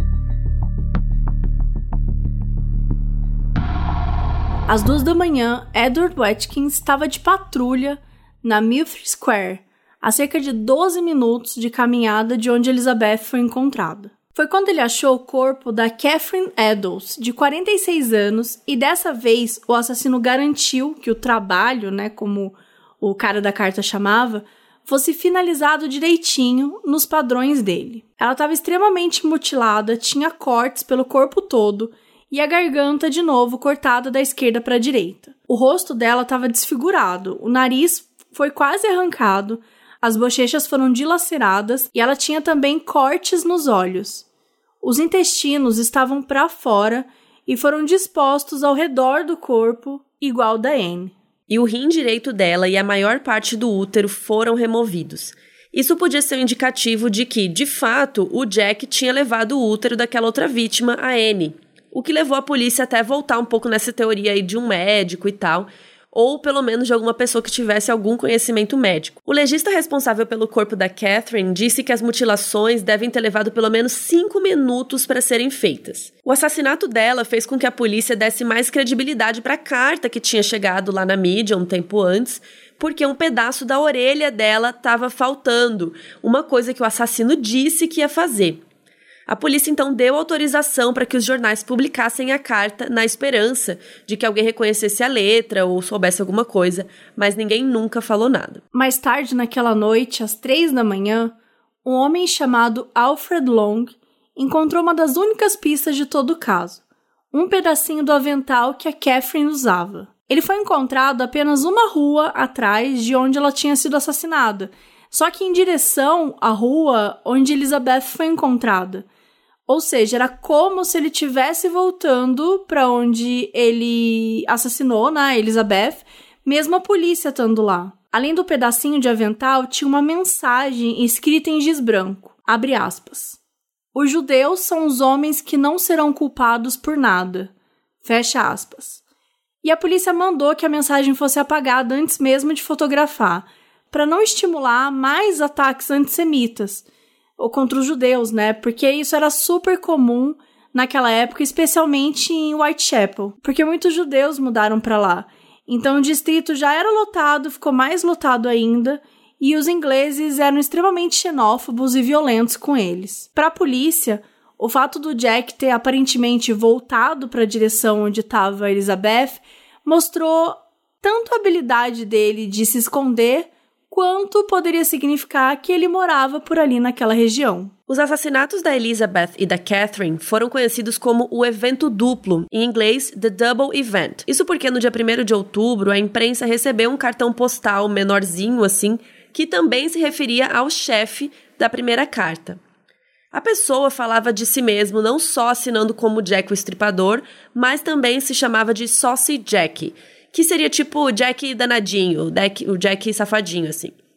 Às 2 da manhã, Edward Watkins estava de patrulha na Milford Square, a cerca de 12 minutos de caminhada de onde Elizabeth foi encontrada. Foi quando ele achou o corpo da Catherine Eddowes, de 46 anos, e dessa vez o assassino garantiu que o trabalho, né, como o cara da carta chamava, fosse finalizado direitinho nos padrões dele. Ela estava extremamente mutilada, tinha cortes pelo corpo todo e a garganta, de novo, cortada da esquerda para a direita. O rosto dela estava desfigurado, o nariz foi quase arrancado, as bochechas foram dilaceradas e ela tinha também cortes nos olhos. Os intestinos estavam para fora e foram dispostos ao redor do corpo, igual da Anne. E o rim direito dela e a maior parte do útero foram removidos. Isso podia ser um indicativo de que, de fato, o Jack tinha levado o útero daquela outra vítima, a Anne. O que levou a polícia até voltar um pouco nessa teoria aí de um médico e tal, ou pelo menos de alguma pessoa que tivesse algum conhecimento médico. O legista responsável pelo corpo da Catherine disse que as mutilações devem ter levado pelo menos 5 minutos para serem feitas. O assassinato dela fez com que a polícia desse mais credibilidade para a carta que tinha chegado lá na mídia um tempo antes, porque um pedaço da orelha dela estava faltando, uma coisa que o assassino disse que ia fazer. A polícia então deu autorização para que os jornais publicassem a carta na esperança de que alguém reconhecesse a letra ou soubesse alguma coisa, mas ninguém nunca falou nada. Mais tarde naquela noite, às 3 da manhã, um homem chamado Alfred Long encontrou uma das únicas pistas de todo o caso, um pedacinho do avental que a Catherine usava. Ele foi encontrado apenas uma rua atrás de onde ela tinha sido assassinada, só que em direção à rua onde Elizabeth foi encontrada. Ou seja, era como se ele estivesse voltando para onde ele assassinou, né, Elizabeth, mesmo a polícia estando lá. Além do pedacinho de avental, tinha uma mensagem escrita em giz branco. Abre aspas. Os judeus são os homens que não serão culpados por nada. Fecha aspas. E a polícia mandou que a mensagem fosse apagada antes mesmo de fotografar, para não estimular mais ataques antissemitas, ou contra os judeus, né? Porque isso era super comum naquela época, especialmente em Whitechapel, porque muitos judeus mudaram para lá. Então o distrito já era lotado, ficou mais lotado ainda, e os ingleses eram extremamente xenófobos e violentos com eles. Para a polícia, o fato do Jack ter aparentemente voltado para a direção onde estava Elizabeth mostrou tanto a habilidade dele de se esconder, quanto poderia significar que ele morava por ali naquela região. Os assassinatos da Elizabeth e da Catherine foram conhecidos como o evento duplo, em inglês The Double Event. Isso porque no dia 1º de outubro a imprensa recebeu um cartão postal menorzinho assim, que também se referia ao chefe da primeira carta. A pessoa falava de si mesmo não só assinando como Jack o Estripador, mas também se chamava de Saucy Jack, que seria tipo o Jack danadinho, o Jack safadinho, assim.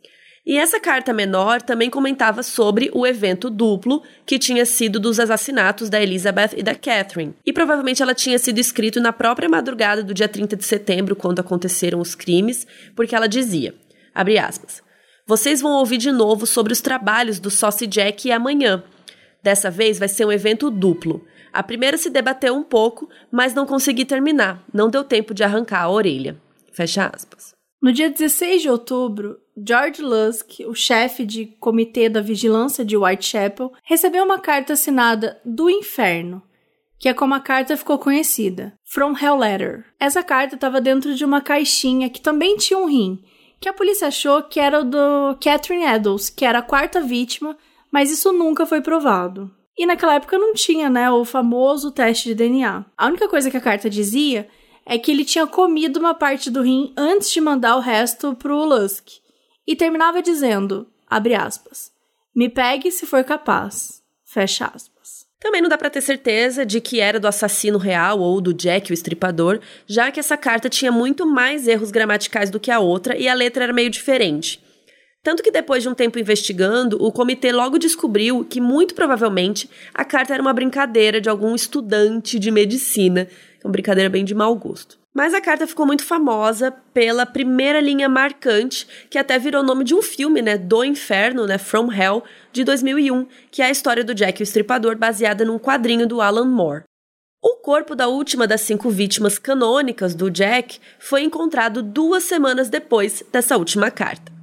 E essa carta menor também comentava sobre o evento duplo que tinha sido dos assassinatos da Elizabeth e da Catherine. E provavelmente ela tinha sido escrito na própria madrugada do dia 30 de setembro, quando aconteceram os crimes, porque ela dizia, abre aspas, vocês vão ouvir de novo sobre os trabalhos do Saucy Jack amanhã. Dessa vez vai ser um evento duplo. A primeira se debateu um pouco, mas não consegui terminar. Não deu tempo de arrancar a orelha. Fecha aspas. No dia 16 de outubro, George Lusk, o chefe de comitê da vigilância de Whitechapel, recebeu uma carta assinada do inferno, que é como a carta ficou conhecida, From Hell Letter. Essa carta estava dentro de uma caixinha que também tinha um rim, que a polícia achou que era o do Catherine Eddowes, que era a quarta vítima, mas isso nunca foi provado. E naquela época não tinha, o famoso teste de DNA. A única coisa que a carta dizia é que ele tinha comido uma parte do rim antes de mandar o resto pro Lusk. E terminava dizendo, abre aspas, me pegue se for capaz, fecha aspas. Também não dá pra ter certeza de que era do assassino real ou do Jack, o estripador, já que essa carta tinha muito mais erros gramaticais do que a outra e a letra era meio diferente. Tanto que depois de um tempo investigando, o comitê logo descobriu que, muito provavelmente, a carta era uma brincadeira de algum estudante de medicina, uma brincadeira bem de mau gosto. Mas a carta ficou muito famosa pela primeira linha marcante, que até virou nome de um filme, do Inferno, From Hell, de 2001, que é a história do Jack o Estripador, baseada num quadrinho do Alan Moore. O corpo da última das 5 vítimas canônicas do Jack foi encontrado 2 semanas depois dessa última carta.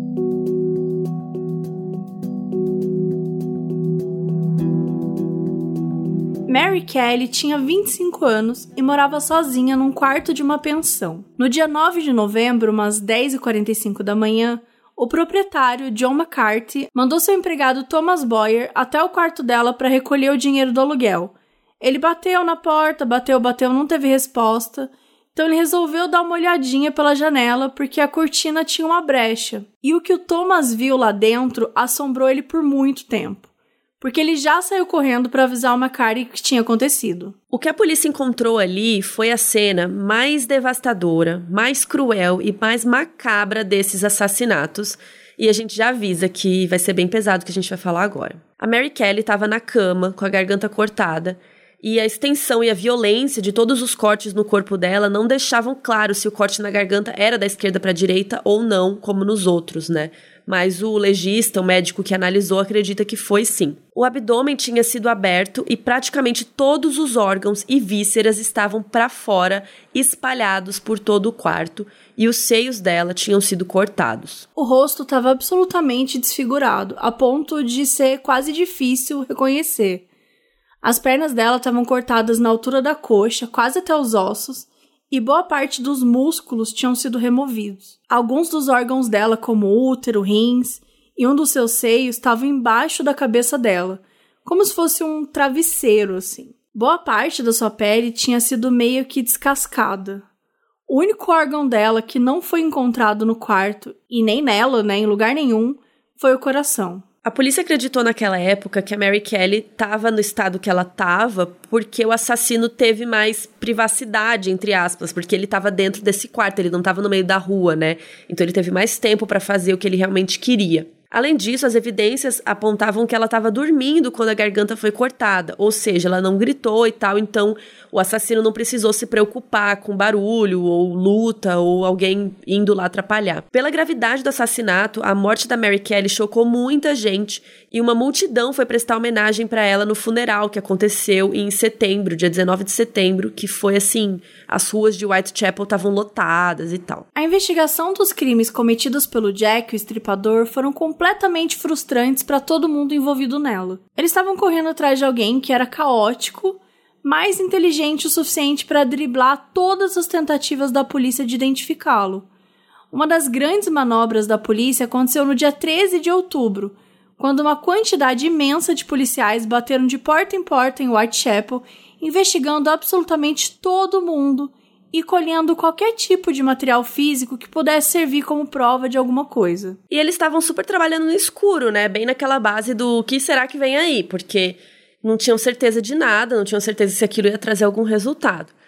Mary Kelly tinha 25 anos e morava sozinha num quarto de uma pensão. No dia 9 de novembro, umas 10h45 da manhã, o proprietário, John McCarthy, mandou seu empregado Thomas Boyer até o quarto dela para recolher o dinheiro do aluguel. Ele bateu na porta, bateu, não teve resposta, então ele resolveu dar uma olhadinha pela janela porque a cortina tinha uma brecha. E o que o Thomas viu lá dentro assombrou ele por muito tempo, porque ele já saiu correndo para avisar o McCarthy que tinha acontecido. O que a polícia encontrou ali foi a cena mais devastadora, mais cruel e mais macabra desses assassinatos, e a gente já avisa que vai ser bem pesado o que a gente vai falar agora. A Mary Kelly estava na cama, com a garganta cortada, e a extensão e a violência de todos os cortes no corpo dela não deixavam claro se o corte na garganta era da esquerda para a direita ou não, como nos outros, Mas o legista, o médico que analisou, acredita que foi sim. O abdômen tinha sido aberto e praticamente todos os órgãos e vísceras estavam para fora, espalhados por todo o quarto, e os seios dela tinham sido cortados. O rosto estava absolutamente desfigurado, a ponto de ser quase difícil reconhecer. As pernas dela estavam cortadas na altura da coxa, quase até os ossos, e boa parte dos músculos tinham sido removidos. Alguns dos órgãos dela, como útero, rins e um dos seus seios, estavam embaixo da cabeça dela, como se fosse um travesseiro, assim. Boa parte da sua pele tinha sido meio que descascada. O único órgão dela que não foi encontrado no quarto, e nem nela, em lugar nenhum, foi o coração. A polícia acreditou naquela época que a Mary Kelly estava no estado que ela estava porque o assassino teve mais privacidade, entre aspas, porque ele estava dentro desse quarto, ele não estava no meio da rua, Então ele teve mais tempo para fazer o que ele realmente queria. Além disso, as evidências apontavam que ela estava dormindo quando a garganta foi cortada, ou seja, ela não gritou e tal, então o assassino não precisou se preocupar com barulho ou luta ou alguém indo lá atrapalhar. Pela gravidade do assassinato, a morte da Mary Kelly chocou muita gente e uma multidão foi prestar homenagem para ela no funeral que aconteceu em setembro, dia 19 de setembro, que foi assim, as ruas de Whitechapel estavam lotadas e tal. A investigação dos crimes cometidos pelo Jack, o estripador, foram completamente frustrantes para todo mundo envolvido nela. Eles estavam correndo atrás de alguém que era caótico, mas inteligente o suficiente para driblar todas as tentativas da polícia de identificá-lo. Uma das grandes manobras da polícia aconteceu no dia 13 de outubro, quando uma quantidade imensa de policiais bateram de porta em porta em Whitechapel, investigando absolutamente todo mundo e colhendo qualquer tipo de material físico que pudesse servir como prova de alguma coisa. E eles estavam super trabalhando no escuro, Bem naquela base do que será que vem aí, porque não tinham certeza de nada, não tinham certeza se aquilo ia trazer algum resultado.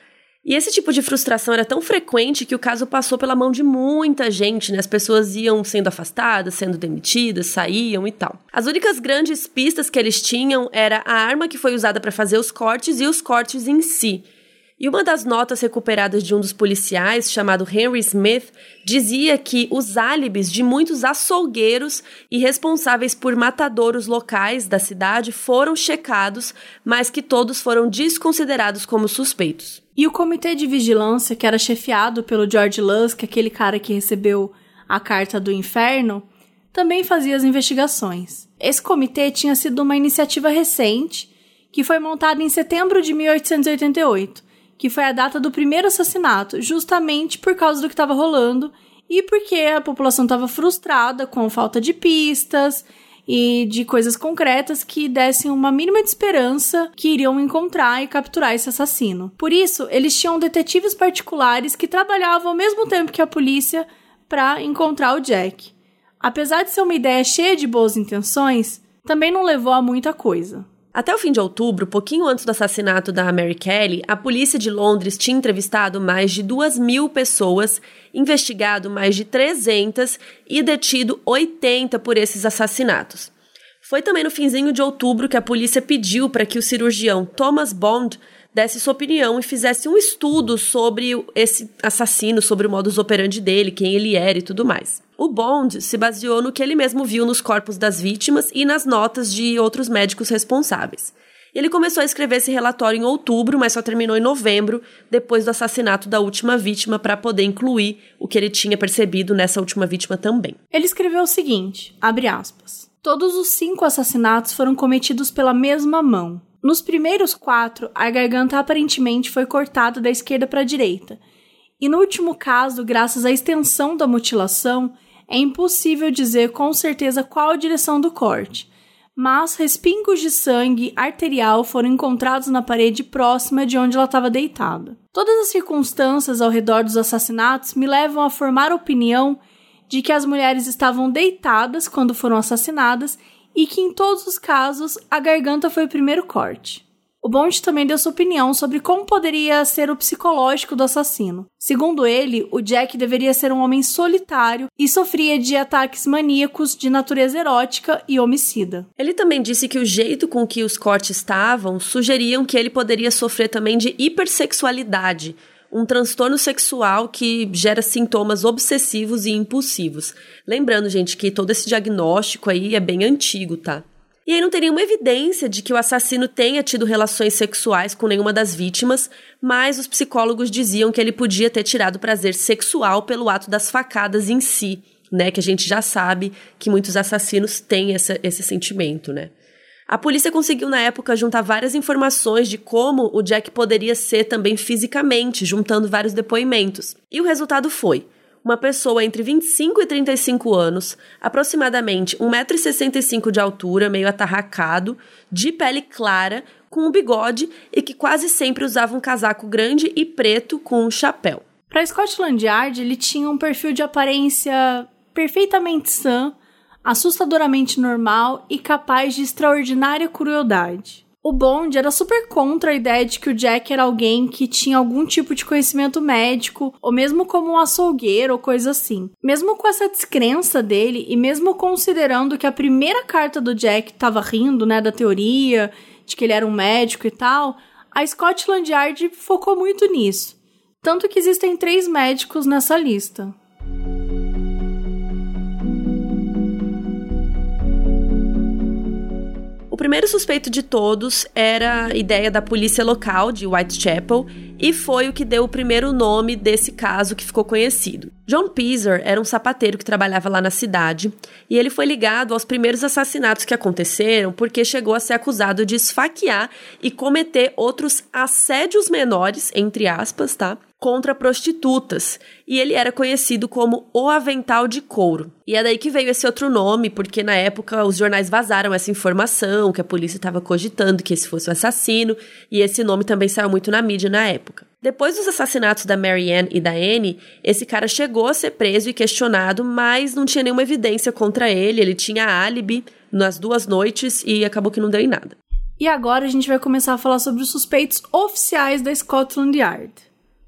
E esse tipo de frustração era tão frequente que o caso passou pela mão de muita gente, né? As pessoas iam sendo afastadas, sendo demitidas, saíam e tal. As únicas grandes pistas que eles tinham era a arma que foi usada para fazer os cortes e os cortes em si. E uma das notas recuperadas de um dos policiais, chamado Henry Smith, dizia que os álibis de muitos açougueiros e responsáveis por matadouros locais da cidade foram checados, mas que todos foram desconsiderados como suspeitos. E o comitê de vigilância, que era chefiado pelo George Lusk, aquele cara que recebeu a carta do inferno, também fazia as investigações. Esse comitê tinha sido uma iniciativa recente, que foi montada em setembro de 1888, que foi a data do primeiro assassinato, justamente por causa do que estava rolando e porque a população estava frustrada com falta de pistas e de coisas concretas que dessem uma mínima de esperança que iriam encontrar e capturar esse assassino. Por isso, eles tinham detetives particulares que trabalhavam ao mesmo tempo que a polícia para encontrar o Jack. Apesar de ser uma ideia cheia de boas intenções, também não levou a muita coisa. Até o fim de outubro, pouquinho antes do assassinato da Mary Kelly, a polícia de Londres tinha entrevistado mais de 2.000 pessoas, investigado mais de 300 e detido 80 por esses assassinatos. Foi também no finzinho de outubro que a polícia pediu para que o cirurgião Thomas Bond desse sua opinião e fizesse um estudo sobre esse assassino, sobre o modus operandi dele, quem ele era e tudo mais. O Bond se baseou no que ele mesmo viu nos corpos das vítimas e nas notas de outros médicos responsáveis. Ele começou a escrever esse relatório em outubro, mas só terminou em novembro, depois do assassinato da última vítima, para poder incluir o que ele tinha percebido nessa última vítima também. Ele escreveu o seguinte, abre aspas, todos os 5 assassinatos foram cometidos pela mesma mão. Nos primeiros 4, a garganta aparentemente foi cortada da esquerda para a direita. E no último caso, graças à extensão da mutilação, é impossível dizer com certeza qual a direção do corte. Mas respingos de sangue arterial foram encontrados na parede próxima de onde ela estava deitada. Todas as circunstâncias ao redor dos assassinatos me levam a formar a opinião de que as mulheres estavam deitadas quando foram assassinadas e que, em todos os casos, a garganta foi o primeiro corte. O Bond também deu sua opinião sobre como poderia ser o psicológico do assassino. Segundo ele, o Jack deveria ser um homem solitário e sofria de ataques maníacos de natureza erótica e homicida. Ele também disse que o jeito com que os cortes estavam sugeriam que ele poderia sofrer também de hipersexualidade, um transtorno sexual que gera sintomas obsessivos e impulsivos. Lembrando, gente, que todo esse diagnóstico aí é bem antigo, tá? E aí não tem nenhuma evidência de que o assassino tenha tido relações sexuais com nenhuma das vítimas, mas os psicólogos diziam que ele podia ter tirado prazer sexual pelo ato das facadas em si, né? Que a gente já sabe que muitos assassinos têm esse sentimento, né? A polícia conseguiu, na época, juntar várias informações de como o Jack poderia ser também fisicamente, juntando vários depoimentos. E o resultado foi uma pessoa entre 25 e 35 anos, aproximadamente 1,65 m de altura, meio atarracado, de pele clara, com um bigode e que quase sempre usava um casaco grande e preto com um chapéu. Para Scotland Yard, ele tinha um perfil de aparência perfeitamente sã, assustadoramente normal e capaz de extraordinária crueldade. O Bond era super contra a ideia de que o Jack era alguém que tinha algum tipo de conhecimento médico, ou mesmo como um açougueiro ou coisa assim. Mesmo com essa descrença dele, e mesmo considerando que a primeira carta do Jack estava rindo, né, da teoria, de que ele era um médico e tal, a Scotland Yard focou muito nisso. Tanto que existem 3 médicos nessa lista. O primeiro suspeito de todos era a ideia da polícia local de Whitechapel e foi o que deu o primeiro nome desse caso que ficou conhecido. John Peaser era um sapateiro que trabalhava lá na cidade e ele foi ligado aos primeiros assassinatos que aconteceram porque chegou a ser acusado de esfaquear e cometer outros assédios menores, entre aspas, tá? Contra prostitutas, e ele era conhecido como o Avental de Couro. E é daí que veio esse outro nome, porque na época os jornais vazaram essa informação, que a polícia estava cogitando que esse fosse o assassino, e esse nome também saiu muito na mídia na época. Depois dos assassinatos da Mary Ann e da Annie, esse cara chegou a ser preso e questionado, mas não tinha nenhuma evidência contra ele, ele tinha álibi nas 2 noites e acabou que não deu em nada. E agora a gente vai começar a falar sobre os suspeitos oficiais da Scotland Yard.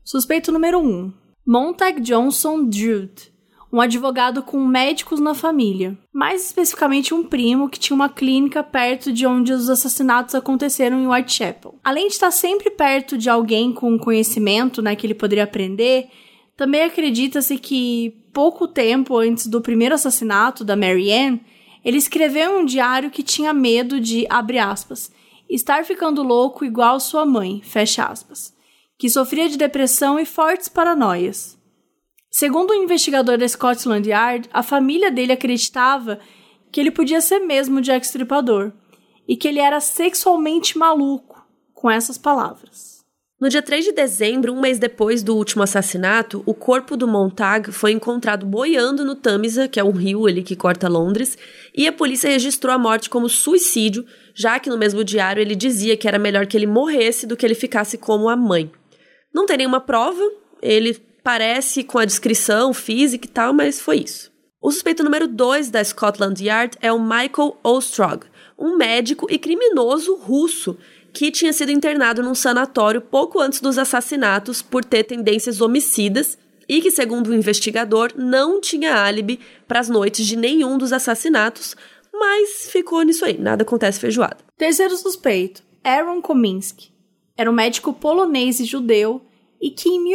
Suspeito número 1. Montag Johnson Drude, um advogado com médicos na família. Mais especificamente um primo que tinha uma clínica perto de onde os assassinatos aconteceram em Whitechapel. Além de estar sempre perto de alguém com conhecimento, né, que ele poderia aprender, também acredita-se que, pouco tempo antes do primeiro assassinato da Mary Ann, ele escreveu em um diário que tinha medo de, abre aspas, estar ficando louco igual sua mãe, fecha aspas, que sofria de depressão e fortes paranoias. Segundo um investigador da Scotland Yard, a família dele acreditava que ele podia ser mesmo Jack o Estripador e que ele era sexualmente maluco, com essas palavras. No dia 3 de dezembro, um mês depois do último assassinato, o corpo do Montag foi encontrado boiando no Tâmisa, que é um rio ali que corta Londres, e a polícia registrou a morte como suicídio, já que no mesmo diário ele dizia que era melhor que ele morresse do que ele ficasse como a mãe. Não tem nenhuma prova, ele parece com a descrição física e tal, mas foi isso. O suspeito número 2 da Scotland Yard é o Michael Ostrog, um médico e criminoso russo que tinha sido internado num sanatório pouco antes dos assassinatos por ter tendências homicidas e que, segundo o investigador, não tinha álibi para as noites de nenhum dos assassinatos, mas ficou nisso aí, nada acontece feijoada. Terceiro suspeito, Aaron Kominski. Era um médico polonês e judeu e que em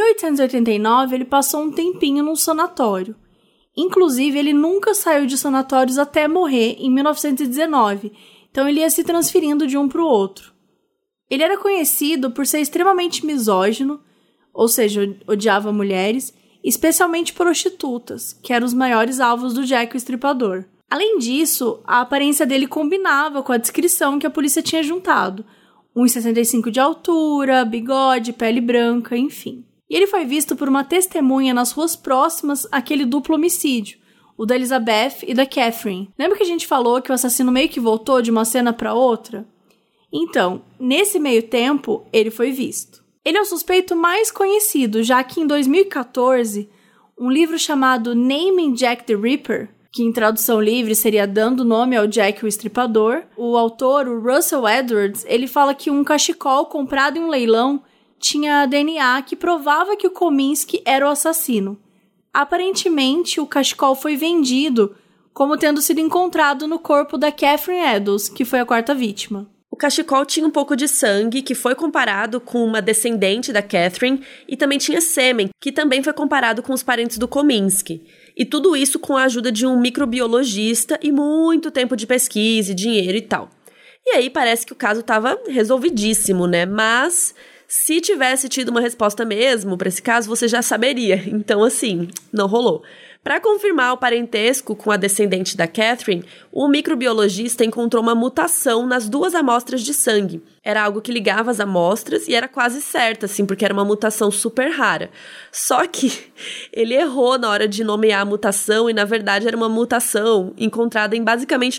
1889 ele passou um tempinho num sanatório. Inclusive, ele nunca saiu de sanatórios até morrer em 1919, então ele ia se transferindo de um para o outro. Ele era conhecido por ser extremamente misógino, ou seja, odiava mulheres, especialmente prostitutas, que eram os maiores alvos do Jack o Estripador. Além disso, a aparência dele combinava com a descrição que a polícia tinha juntado. 1,65 de altura, bigode, pele branca, enfim. E ele foi visto por uma testemunha nas ruas próximas àquele duplo homicídio, o da Elizabeth e da Catherine. Lembra que a gente falou que o assassino meio que voltou de uma cena para outra? Então, nesse meio tempo, ele foi visto. Ele é o suspeito mais conhecido, já que em 2014, um livro chamado Naming Jack the Ripper, que em tradução livre seria Dando Nome ao Jack o Estripador, o autor, o Russell Edwards, ele fala que um cachecol comprado em um leilão tinha DNA que provava que o Kominski era o assassino. Aparentemente, o cachecol foi vendido como tendo sido encontrado no corpo da Catherine Eddowes, que foi a quarta vítima. O cachecol tinha um pouco de sangue, que foi comparado com uma descendente da Catherine, e também tinha sêmen, que também foi comparado com os parentes do Kominski. E tudo isso com a ajuda de um microbiologista e muito tempo de pesquisa e dinheiro e tal. E aí parece que o caso estava resolvidíssimo, né? Mas se tivesse tido uma resposta mesmo para esse caso, você já saberia. Então, assim, não rolou. Para confirmar o parentesco com a descendente da Catherine, o microbiologista encontrou uma mutação nas 2 amostras de sangue. Era algo que ligava as amostras e era quase certo, assim, porque era uma mutação super rara. Só que ele errou na hora de nomear a mutação e, na verdade, era uma mutação encontrada em basicamente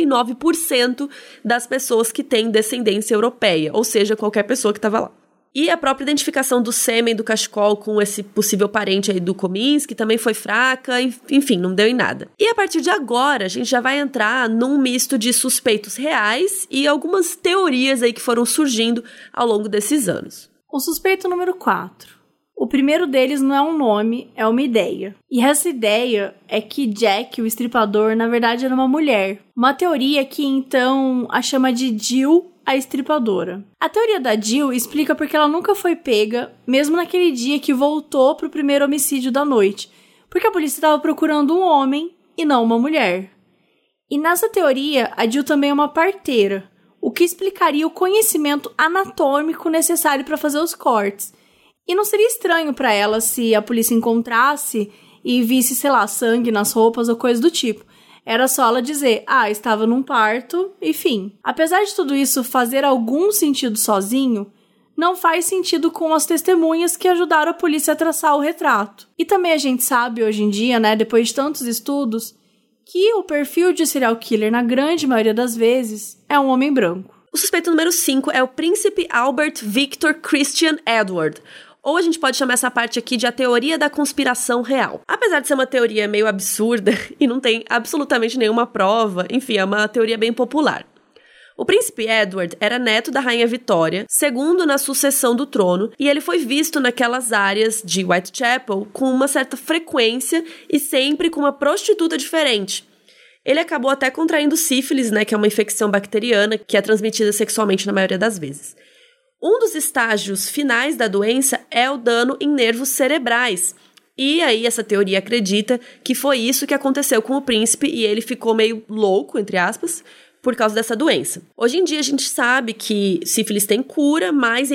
99% das pessoas que têm descendência europeia, ou seja, qualquer pessoa que estava lá. E a própria identificação do sêmen do cachecol com esse possível parente aí do Kominski também foi fraca, enfim, não deu em nada. E a partir de agora, a gente já vai entrar num misto de suspeitos reais e algumas teorias aí que foram surgindo ao longo desses anos. O suspeito número 4. O primeiro deles não é um nome, é uma ideia. E essa ideia é que Jack, o Estripador, na verdade era uma mulher. Uma teoria que, então, a chama de Jill, a Estripadora. A teoria da Jill explica porque ela nunca foi pega, mesmo naquele dia que voltou pro primeiro homicídio da noite, porque a polícia estava procurando um homem e não uma mulher. E nessa teoria, a Jill também é uma parteira, o que explicaria o conhecimento anatômico necessário para fazer os cortes. E não seria estranho para ela se a polícia encontrasse e visse, sei lá, sangue nas roupas ou coisa do tipo. Era só ela dizer, estava num parto, enfim. Apesar de tudo isso fazer algum sentido sozinho, não faz sentido com as testemunhas que ajudaram a polícia a traçar o retrato. E também a gente sabe hoje em dia, né, depois de tantos estudos, que o perfil de serial killer, na grande maioria das vezes, é um homem branco. O suspeito número 5 é o príncipe Albert Victor Christian Edward, ou a gente pode chamar essa parte aqui de a teoria da conspiração real. Apesar de ser uma teoria meio absurda e não tem absolutamente nenhuma prova, enfim, é uma teoria bem popular. O príncipe Edward era neto da rainha Vitória, segundo na sucessão do trono, e ele foi visto naquelas áreas de Whitechapel com uma certa frequência e sempre com uma prostituta diferente. Ele acabou até contraindo sífilis, né, que é uma infecção bacteriana que é transmitida sexualmente na maioria das vezes. Um dos estágios finais da doença é o dano em nervos cerebrais. E aí essa teoria acredita que foi isso que aconteceu com o príncipe e ele ficou meio louco, entre aspas, por causa dessa doença. Hoje em dia a gente sabe que sífilis tem cura, mas em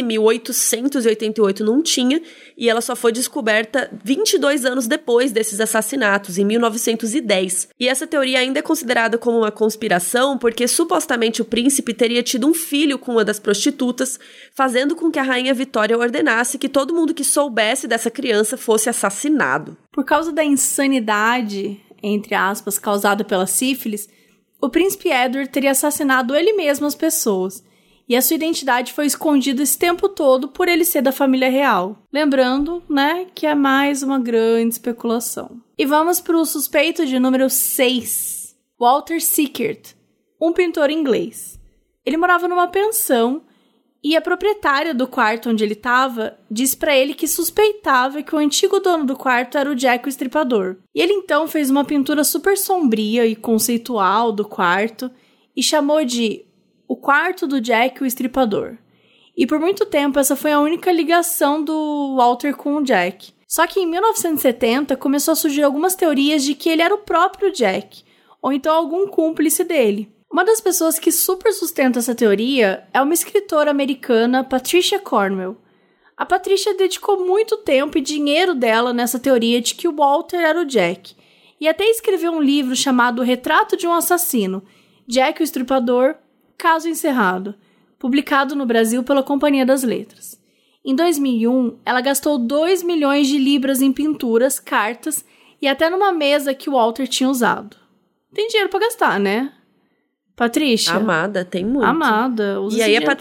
1888 não tinha, e ela só foi descoberta 22 anos depois desses assassinatos, em 1910. E essa teoria ainda é considerada como uma conspiração, porque supostamente o príncipe teria tido um filho com uma das prostitutas, fazendo com que a rainha Vitória ordenasse que todo mundo que soubesse dessa criança fosse assassinado. Por causa da insanidade, entre aspas, causada pela sífilis, o príncipe Edward teria assassinado ele mesmo as pessoas, e a sua identidade foi escondida esse tempo todo por ele ser da família real. Lembrando, né, que é mais uma grande especulação. E vamos para o suspeito de número 6, Walter Sickert, um pintor inglês. Ele morava numa pensão e a proprietária do quarto onde ele estava disse para ele que suspeitava que o antigo dono do quarto era o Jack o Estripador. E ele então fez uma pintura super sombria e conceitual do quarto e chamou de O Quarto do Jack o Estripador. E por muito tempo essa foi a única ligação do Walter com o Jack. Só que em 1970 começou a surgir algumas teorias de que ele era o próprio Jack, ou então algum cúmplice dele. Uma das pessoas que super sustenta essa teoria é uma escritora americana, Patricia Cornwell. A Patricia dedicou muito tempo e dinheiro dela nessa teoria de que o Walter era o Jack, e até escreveu um livro chamado Retrato de um Assassino, Jack o Estripador, Caso Encerrado, publicado no Brasil pela Companhia das Letras. Em 2001, ela gastou 2 milhões de libras em pinturas, cartas e até numa mesa que o Walter tinha usado. Tem dinheiro pra gastar, né? Patrícia. Amada, tem muito. Amada. Usa E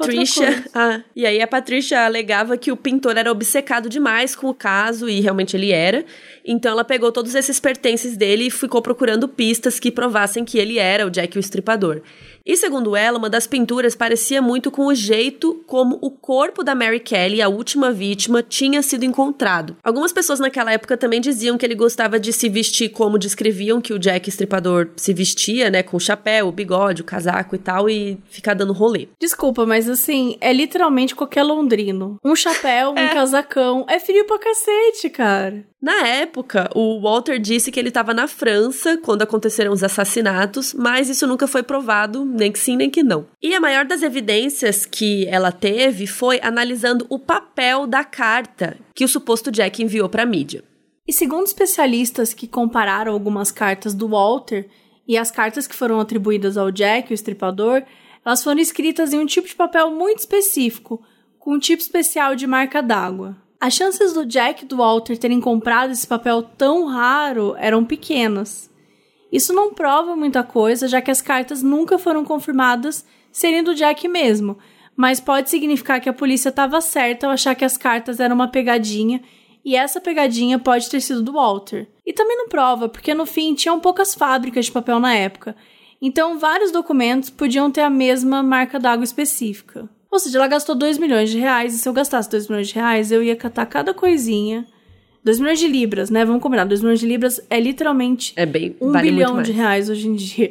aí a Patrícia alegava que o pintor era obcecado demais com o caso, e realmente ele era. Então ela pegou todos esses pertences dele e ficou procurando pistas que provassem que ele era o Jack o Estripador. E segundo ela, uma das pinturas parecia muito com o jeito como o corpo da Mary Kelly, a última vítima, tinha sido encontrado. Algumas pessoas naquela época também diziam que ele gostava de se vestir como descreviam que o Jack Estripador se vestia, né, com o chapéu, o bigode, o casaco e tal, e ficar dando rolê. Desculpa, mas assim, é literalmente qualquer londrino. Um chapéu, um casacão, é frio pra cacete, cara. Na época, o Walter disse que ele estava na França quando aconteceram os assassinatos, mas isso nunca foi provado, nem que sim, nem que não. E a maior das evidências que ela teve foi analisando o papel da carta que o suposto Jack enviou para a mídia. E segundo especialistas que compararam algumas cartas do Walter e as cartas que foram atribuídas ao Jack, o Estripador, elas foram escritas em um tipo de papel muito específico, com um tipo especial de marca d'água. As chances do Jack e do Walter terem comprado esse papel tão raro eram pequenas. Isso não prova muita coisa, já que as cartas nunca foram confirmadas serem do Jack mesmo, mas pode significar que a polícia estava certa ao achar que as cartas eram uma pegadinha, e essa pegadinha pode ter sido do Walter. E também não prova, porque no fim tinham poucas fábricas de papel na época, então vários documentos podiam ter a mesma marca d'água específica. Ou seja, ela gastou 2 milhões de reais, e se eu gastasse 2 milhões de reais, eu ia catar cada coisinha. 2 milhões de libras, né? Vamos combinar. 2 milhões de libras é literalmente vale 1 bilhão de reais hoje em dia.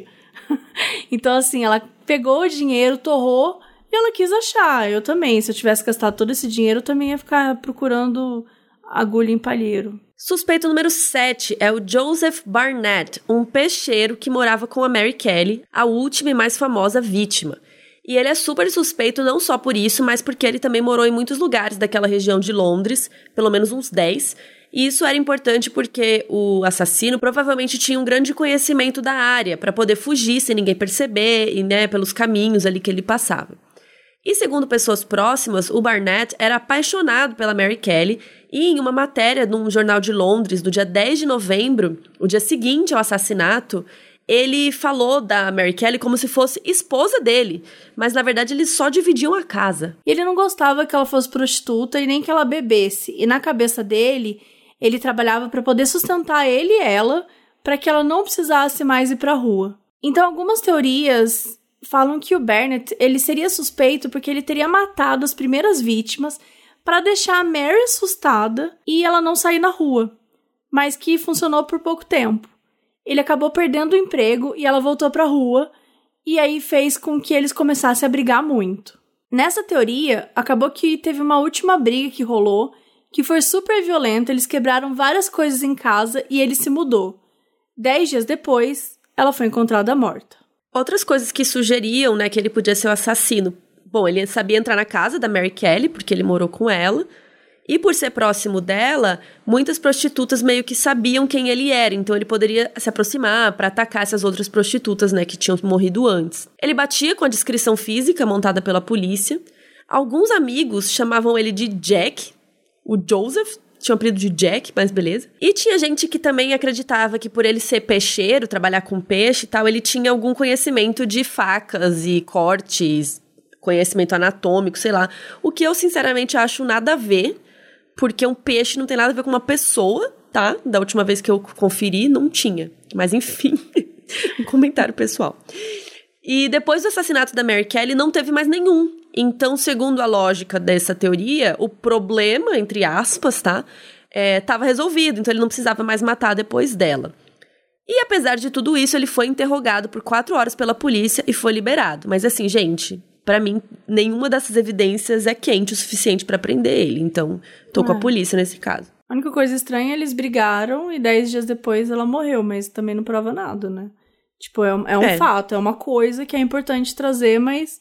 Então, assim, ela pegou o dinheiro, torrou, e ela quis achar. Eu também. Se eu tivesse gastado todo esse dinheiro, eu também ia ficar procurando agulha em palheiro. Suspeito número 7 é o Joseph Barnett, um peixeiro que morava com a Mary Kelly, a última e mais famosa vítima. E ele é super suspeito não só por isso, mas porque ele também morou em muitos lugares daquela região de Londres, pelo menos uns 10. E isso era importante porque o assassino provavelmente tinha um grande conhecimento da área para poder fugir sem ninguém perceber e, né, pelos caminhos ali que ele passava. E segundo pessoas próximas, o Barnett era apaixonado pela Mary Kelly e em uma matéria num jornal de Londres, no dia 10 de novembro, o dia seguinte ao assassinato, ele falou da Mary Kelly como se fosse esposa dele, mas na verdade eles só dividiam a casa. E ele não gostava que ela fosse prostituta e nem que ela bebesse, e na cabeça dele, ele trabalhava para poder sustentar ele e ela, para que ela não precisasse mais ir pra rua. Então algumas teorias falam que o Bennett, ele seria suspeito porque ele teria matado as primeiras vítimas para deixar a Mary assustada e ela não sair na rua, mas que funcionou por pouco tempo. Ele acabou perdendo o emprego e ela voltou para a rua, e aí fez com que eles começassem a brigar muito. Nessa teoria, acabou que teve uma última briga que rolou, que foi super violenta, eles quebraram várias coisas em casa e ele se mudou. 10 dias depois, ela foi encontrada morta. Outras coisas que sugeriam, né, que ele podia ser o assassino. Bom, ele sabia entrar na casa da Mary Kelly, porque ele morou com ela. E por ser próximo dela, muitas prostitutas meio que sabiam quem ele era. Então ele poderia se aproximar para atacar essas outras prostitutas, né, que tinham morrido antes. Ele batia com a descrição física montada pela polícia. Alguns amigos chamavam ele de Jack. O Joseph tinha o apelido de Jack, mas beleza. E tinha gente que também acreditava que por ele ser peixeiro, trabalhar com peixe e tal, ele tinha algum conhecimento de facas e cortes, conhecimento anatômico, sei lá. O que eu, sinceramente, acho nada a ver, porque um peixe não tem nada a ver com uma pessoa, tá? Da última vez que eu conferi, não tinha. Mas, enfim, um comentário pessoal. E depois do assassinato da Mary Kelly, não teve mais nenhum. Então, segundo a lógica dessa teoria, o problema, entre aspas, tá? Estava resolvido, então ele não precisava mais matar depois dela. E apesar de tudo isso, ele foi interrogado por 4 horas pela polícia e foi liberado. Mas assim, gente, pra mim, nenhuma dessas evidências é quente o suficiente pra prender ele. Então, tô com a polícia nesse caso. A única coisa estranha é eles brigaram e 10 dias depois ela morreu, mas também não prova nada, né? Tipo, é um fato, é uma coisa que é importante trazer, mas...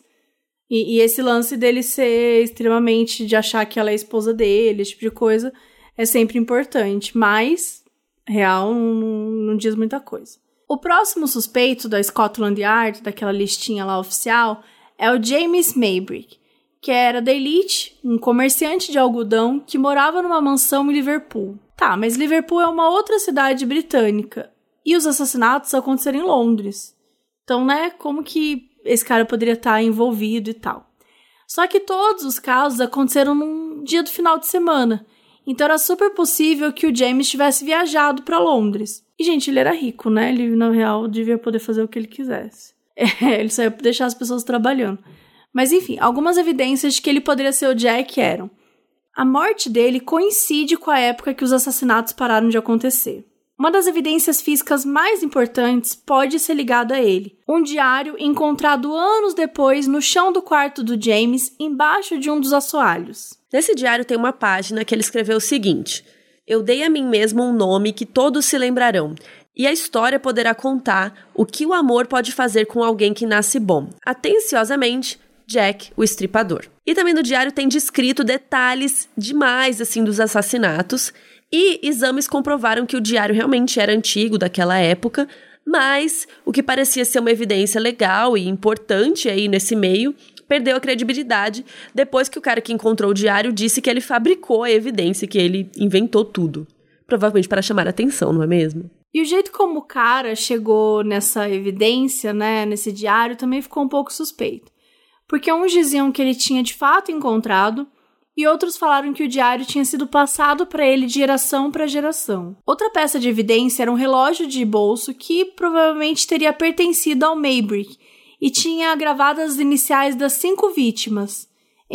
E esse lance dele ser extremamente... de achar que ela é a esposa dele, esse tipo de coisa, é sempre importante. Mas, real, não diz muita coisa. O próximo suspeito da Scotland Yard, daquela listinha lá oficial, é o James Maybrick, que era da elite, um comerciante de algodão que morava numa mansão em Liverpool. Tá, mas Liverpool é uma outra cidade britânica. E os assassinatos aconteceram em Londres. Então, né, como que esse cara poderia estar envolvido e tal. Só que todos os casos aconteceram num dia do final de semana. Então era super possível que o James tivesse viajado para Londres. E, gente, ele era rico, né? Ele, na real, devia poder fazer o que ele quisesse. Ele só ia deixar as pessoas trabalhando. Mas, enfim, algumas evidências de que ele poderia ser o Jack eram: a morte dele coincide com a época que os assassinatos pararam de acontecer. Uma das evidências físicas mais importantes pode ser ligada a ele. Um diário encontrado anos depois no chão do quarto do James, embaixo de um dos assoalhos. Nesse diário tem uma página que ele escreveu o seguinte: eu dei a mim mesmo um nome que todos se lembrarão, e a história poderá contar o que o amor pode fazer com alguém que nasce bom. Atenciosamente, Jack, o Estripador. E também no diário tem descrito detalhes demais, assim, dos assassinatos. E exames comprovaram que o diário realmente era antigo, daquela época, mas o que parecia ser uma evidência legal e importante aí nesse meio perdeu a credibilidade depois que o cara que encontrou o diário disse que ele fabricou a evidência, que ele inventou tudo. Provavelmente para chamar a atenção, não é mesmo? E o jeito como o cara chegou nessa evidência, né, nesse diário, também ficou um pouco suspeito. Porque uns diziam que ele tinha de fato encontrado, e outros falaram que o diário tinha sido passado para ele de geração para geração. Outra peça de evidência era um relógio de bolso que provavelmente teria pertencido ao Maybrick e tinha gravadas as iniciais das 5 vítimas: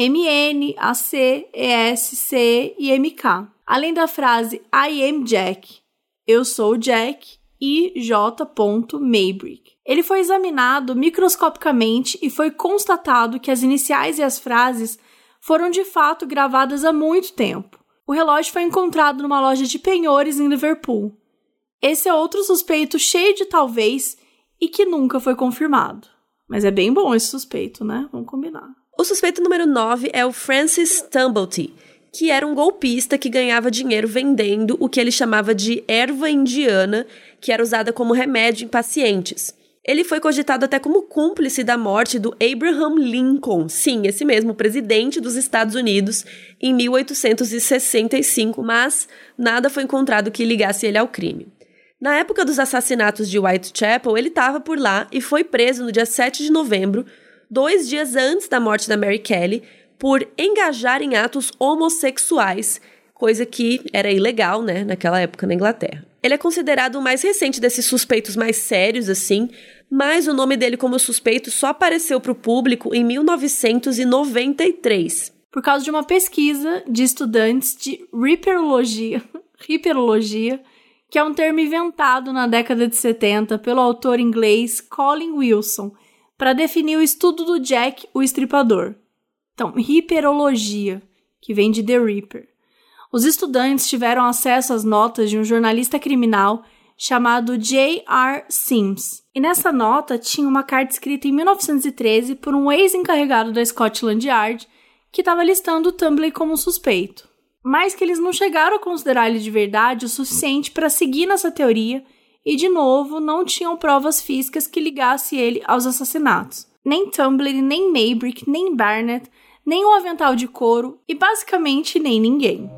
MN, AC, ES, C e MK. Além da frase I am Jack, eu sou Jack, e J. Maybrick. Ele foi examinado microscopicamente e foi constatado que as iniciais e as frases foram de fato gravadas há muito tempo. O relógio foi encontrado numa loja de penhores em Liverpool. Esse é outro suspeito cheio de talvez e que nunca foi confirmado. Mas é bem bom esse suspeito, né? Vamos combinar. O suspeito número 9 é o Francis Tumblety, que era um golpista que ganhava dinheiro vendendo o que ele chamava de erva indiana, que era usada como remédio em pacientes. Ele foi cogitado até como cúmplice da morte do Abraham Lincoln, sim, esse mesmo, presidente dos Estados Unidos, em 1865, mas nada foi encontrado que ligasse ele ao crime. Na época dos assassinatos de Whitechapel, ele estava por lá e foi preso no dia 7 de novembro, 2 dias antes da morte da Mary Kelly, por engajar em atos homossexuais, coisa que era ilegal, né, naquela época na Inglaterra. Ele é considerado o mais recente desses suspeitos mais sérios, assim, mas o nome dele como suspeito só apareceu para o público em 1993. Por causa de uma pesquisa de estudantes de Ripperologia, que é um termo inventado na década de 70 pelo autor inglês Colin Wilson, para definir o estudo do Jack, o Estripador. Então, Ripperologia, que vem de The Ripper. Os estudantes tiveram acesso às notas de um jornalista criminal chamado J.R. Sims. E nessa nota tinha uma carta escrita em 1913 por um ex-encarregado da Scotland Yard que estava listando o Tumbley como suspeito. Mas que eles não chegaram a considerar ele de verdade o suficiente para seguir nessa teoria e, de novo, não tinham provas físicas que ligassem ele aos assassinatos. Nem Tumbley, nem Maybrick, nem Barnett, nem o avental de couro e, basicamente, nem ninguém.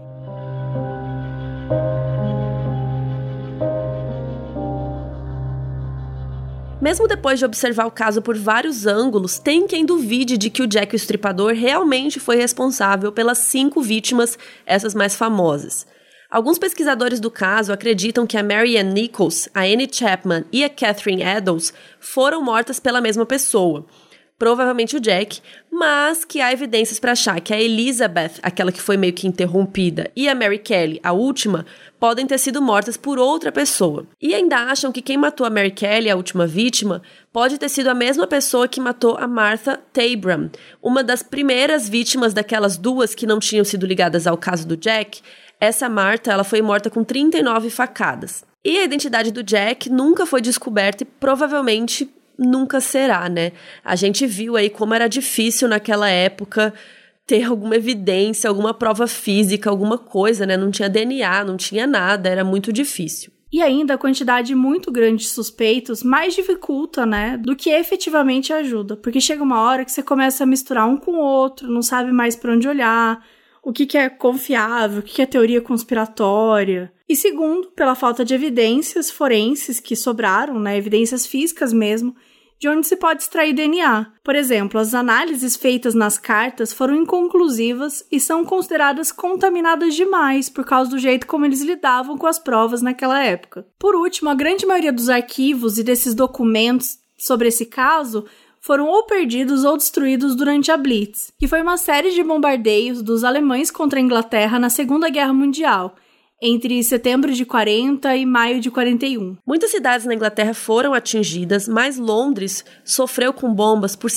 Mesmo depois de observar o caso por vários ângulos, tem quem duvide de que o Jack o Estripador realmente foi responsável pelas 5 vítimas, essas mais famosas. Alguns pesquisadores do caso acreditam que a Mary Ann Nichols, a Annie Chapman e a Catherine Eddowes foram mortas pela mesma pessoa, provavelmente o Jack, mas que há evidências para achar que a Elizabeth, aquela que foi meio que interrompida, e a Mary Kelly, a última, podem ter sido mortas por outra pessoa. E ainda acham que quem matou a Mary Kelly, a última vítima, pode ter sido a mesma pessoa que matou a Martha Tabram, uma das primeiras vítimas daquelas duas que não tinham sido ligadas ao caso do Jack. Essa Martha, ela foi morta com 39 facadas. E a identidade do Jack nunca foi descoberta e provavelmente nunca será, né? A gente viu aí como era difícil naquela época ter alguma evidência, alguma prova física, alguma coisa, né? Não tinha DNA, não tinha nada, era muito difícil. E ainda a quantidade muito grande de suspeitos mais dificulta, né, do que efetivamente ajuda. Porque chega uma hora que você começa a misturar um com o outro, não sabe mais para onde olhar, o que é confiável, o que é teoria conspiratória. E segundo, pela falta de evidências forenses que sobraram, né, evidências físicas mesmo, de onde se pode extrair DNA. Por exemplo, as análises feitas nas cartas foram inconclusivas e são consideradas contaminadas demais por causa do jeito como eles lidavam com as provas naquela época. Por último, a grande maioria dos arquivos e desses documentos sobre esse caso foram ou perdidos ou destruídos durante a Blitz, que foi uma série de bombardeios dos alemães contra a Inglaterra na Segunda Guerra Mundial, entre setembro de 40 e maio de 41. Muitas cidades na Inglaterra foram atingidas, mas Londres sofreu com bombas por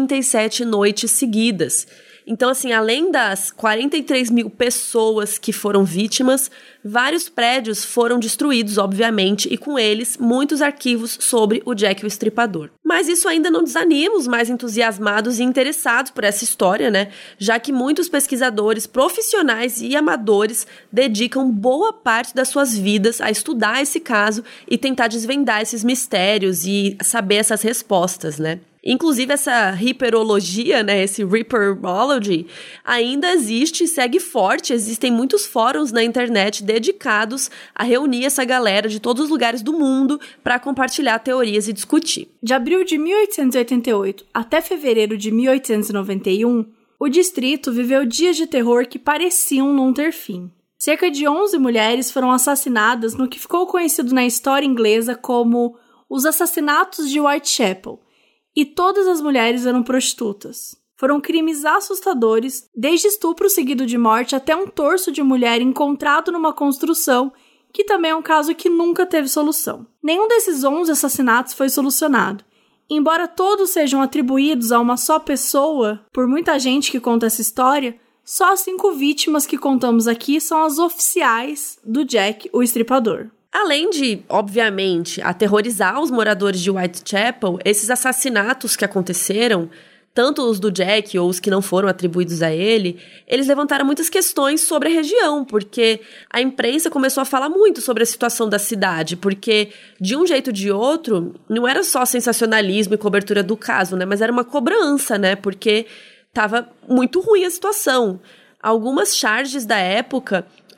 57 noites seguidas. Então, assim, além das 43 mil pessoas que foram vítimas, vários prédios foram destruídos, obviamente, e com eles, muitos arquivos sobre o Jack o Estripador. Mas isso ainda não desanima os mais entusiasmados e interessados por essa história, né? Já que muitos pesquisadores profissionais e amadores dedicam boa parte das suas vidas a estudar esse caso e tentar desvendar esses mistérios e saber essas respostas, né? Inclusive, essa ripperologia, né, esse Ripperology, ainda existe e segue forte. Existem muitos fóruns na internet dedicados a reunir essa galera de todos os lugares do mundo para compartilhar teorias e discutir. De abril de 1888 até fevereiro de 1891, o distrito viveu dias de terror que pareciam não ter fim. Cerca de 11 mulheres foram assassinadas no que ficou conhecido na história inglesa como os assassinatos de Whitechapel. E todas as mulheres eram prostitutas. Foram crimes assustadores, desde estupro seguido de morte até um torso de mulher encontrado numa construção, que também é um caso que nunca teve solução. Nenhum desses 11 assassinatos foi solucionado. Embora todos sejam atribuídos a uma só pessoa, por muita gente que conta essa história, só as 5 vítimas que contamos aqui são as oficiais do Jack, o Estripador. Além de, obviamente, aterrorizar os moradores de Whitechapel, esses assassinatos que aconteceram, tanto os do Jack ou os que não foram atribuídos a ele, eles levantaram muitas questões sobre a região, porque a imprensa começou a falar muito sobre a situação da cidade, porque, de um jeito ou de outro, não era só sensacionalismo e cobertura do caso, né, mas era uma cobrança, né, porque estava muito ruim a situação. Algumas charges da época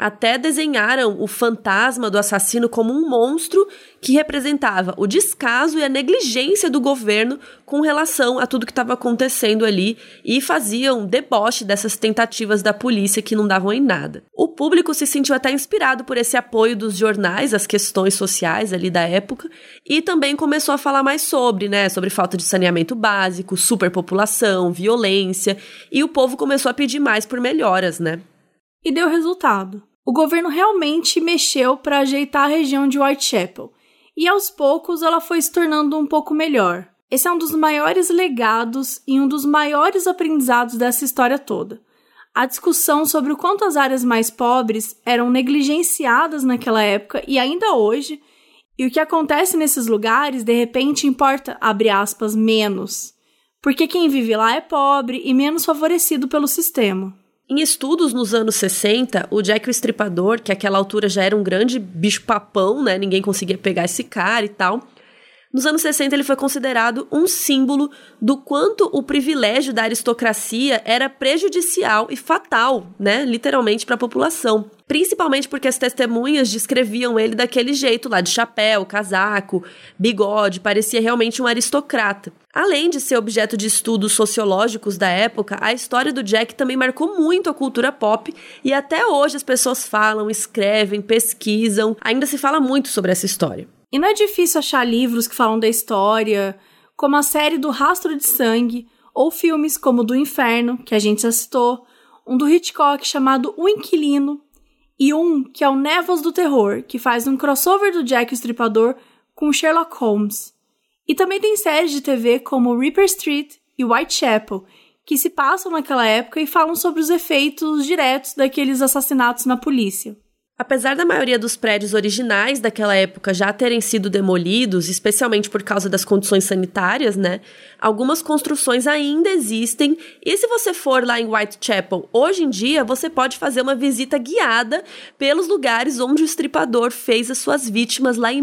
até desenharam o fantasma do assassino como um monstro que representava o descaso e a negligência do governo com relação a tudo que estava acontecendo ali e faziam deboche dessas tentativas da polícia que não davam em nada. O público se sentiu até inspirado por esse apoio dos jornais às questões sociais ali da época e também começou a falar mais sobre falta de saneamento básico, superpopulação, violência, e o povo começou a pedir mais por melhoras, né? E deu resultado. O governo realmente mexeu para ajeitar a região de Whitechapel. E aos poucos ela foi se tornando um pouco melhor. Esse é um dos maiores legados e um dos maiores aprendizados dessa história toda. A discussão sobre o quanto as áreas mais pobres eram negligenciadas naquela época e ainda hoje, e o que acontece nesses lugares, de repente, importa, abre aspas, menos. Porque quem vive lá é pobre e menos favorecido pelo sistema. Em estudos nos anos 60, o Jack o Estripador, que àquela altura já era um grande bicho-papão, né? Ninguém conseguia pegar esse cara e tal. Nos anos 60, ele foi considerado um símbolo do quanto o privilégio da aristocracia era prejudicial e fatal, né? Literalmente, para a população. Principalmente porque as testemunhas descreviam ele daquele jeito lá, de chapéu, casaco, bigode, parecia realmente um aristocrata. Além de ser objeto de estudos sociológicos da época, a história do Jack também marcou muito a cultura pop e até hoje as pessoas falam, escrevem, pesquisam, ainda se fala muito sobre essa história. E não é difícil achar livros que falam da história, como a série do Rastro de Sangue, ou filmes como Do Inferno, que a gente já citou, um do Hitchcock chamado O Inquilino, e um que é o Névoas do Terror, que faz um crossover do Jack o Estripador com Sherlock Holmes. E também tem séries de TV como Reaper Street e Whitechapel, que se passam naquela época e falam sobre os efeitos diretos daqueles assassinatos na polícia. Apesar da maioria dos prédios originais daquela época já terem sido demolidos, especialmente por causa das condições sanitárias, né? Algumas construções ainda existem. E se você for lá em Whitechapel, hoje em dia, você pode fazer uma visita guiada pelos lugares onde o Estripador fez as suas vítimas lá em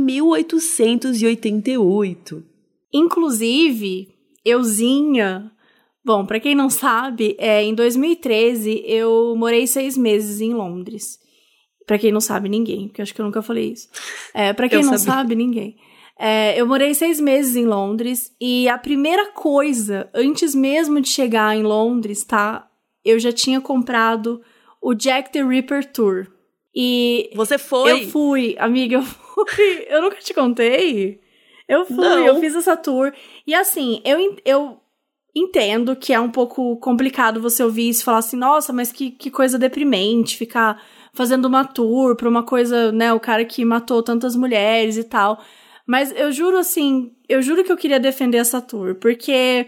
1888. Inclusive, euzinha... Bom, pra quem não sabe, em 2013 eu morei 6 meses em Londres. Pra quem não sabe, ninguém, porque eu acho que eu nunca falei isso. Pra quem não sabe, ninguém. Eu morei 6 meses em Londres e a primeira coisa, antes mesmo de chegar em Londres, tá? Eu já tinha comprado o Jack the Ripper Tour. E... Você foi? Eu fui, amiga, eu fui. Eu nunca te contei? Eu fui, não. Eu fiz essa tour. E assim, eu entendo que é um pouco complicado você ouvir isso e falar assim, nossa, mas que coisa deprimente, ficar fazendo uma tour pra uma coisa, né, o cara que matou tantas mulheres e tal. Mas eu juro que eu queria defender essa tour, porque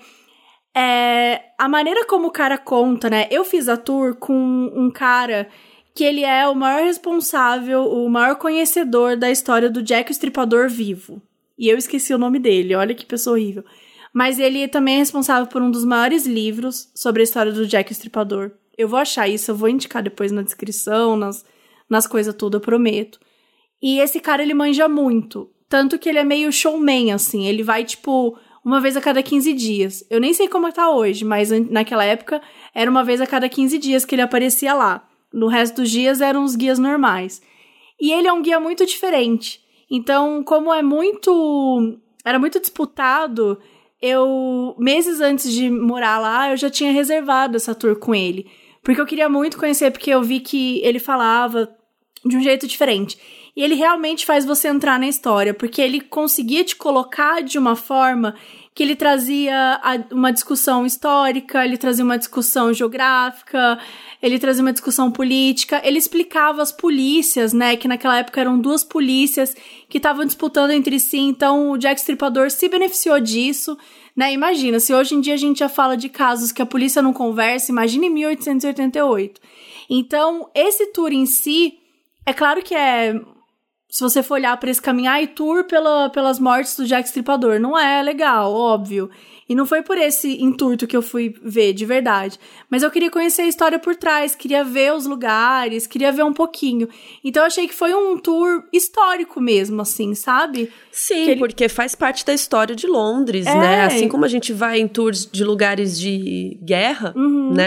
a maneira como o cara conta, né, eu fiz a tour com um cara que ele é o maior responsável, o maior conhecedor da história do Jack o Estripador vivo. E eu esqueci o nome dele, olha que pessoa horrível. Mas ele também é responsável por um dos maiores livros sobre a história do Jack o Estripador. Eu vou achar isso, eu vou indicar depois na descrição, nas coisas tudo, eu prometo. E esse cara, ele manja muito. Tanto que ele é meio showman, assim. Ele vai, tipo, uma vez a cada 15 dias. Eu nem sei como tá hoje, mas naquela época era uma vez a cada 15 dias que ele aparecia lá. No resto dos dias eram os guias normais. E ele é um guia muito diferente. Então, como era muito disputado, meses antes de morar lá, eu já tinha reservado essa tour com ele. Porque eu queria muito conhecer, porque eu vi que ele falava de um jeito diferente. E ele realmente faz você entrar na história, porque ele conseguia te colocar de uma forma que ele trazia uma discussão histórica, ele trazia uma discussão geográfica, ele trazia uma discussão política, ele explicava as polícias, né, que naquela época eram 2 polícias que estavam disputando entre si, então o Jack Estripador se beneficiou disso, né, imagina, se hoje em dia a gente já fala de casos que a polícia não conversa, imagina em 1888. Então, esse tour em si, é claro que se você for olhar para esse caminho, e tour pelas mortes do Jack Estripador, não é legal, óbvio. E não foi por esse intuito que eu fui ver, de verdade. Mas eu queria conhecer a história por trás, queria ver os lugares, queria ver um pouquinho. Então eu achei que foi um tour histórico mesmo, assim, sabe? Sim, porque faz parte da história de Londres, né? Assim como a gente vai em tours de lugares de guerra, né?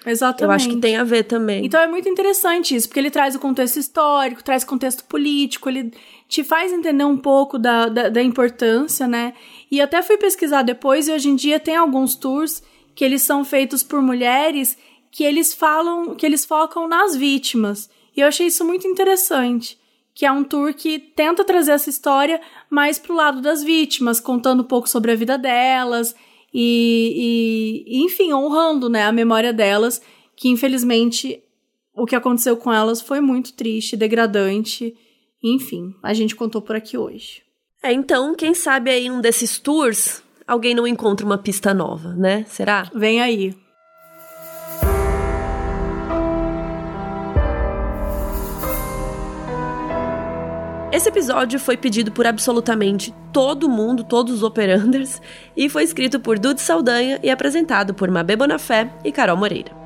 Exatamente. Eu acho que tem a ver também. Então é muito interessante isso, porque ele traz o contexto histórico, traz contexto político, ele te faz entender um pouco da importância, né? E até fui pesquisar depois, e hoje em dia tem alguns tours que eles são feitos por mulheres que eles focam nas vítimas. E eu achei isso muito interessante, que é um tour que tenta trazer essa história mais pro lado das vítimas, contando um pouco sobre a vida delas e enfim, honrando, né, a memória delas, que infelizmente o que aconteceu com elas foi muito triste, degradante. Enfim, a gente contou por aqui hoje. Então, quem sabe aí num desses tours, alguém não encontra uma pista nova, né? Será? Vem aí. Esse episódio foi pedido por absolutamente todo mundo, todos os operanders, e foi escrito por Dudu Saldanha e apresentado por Mabê Bonafé e Carol Moreira.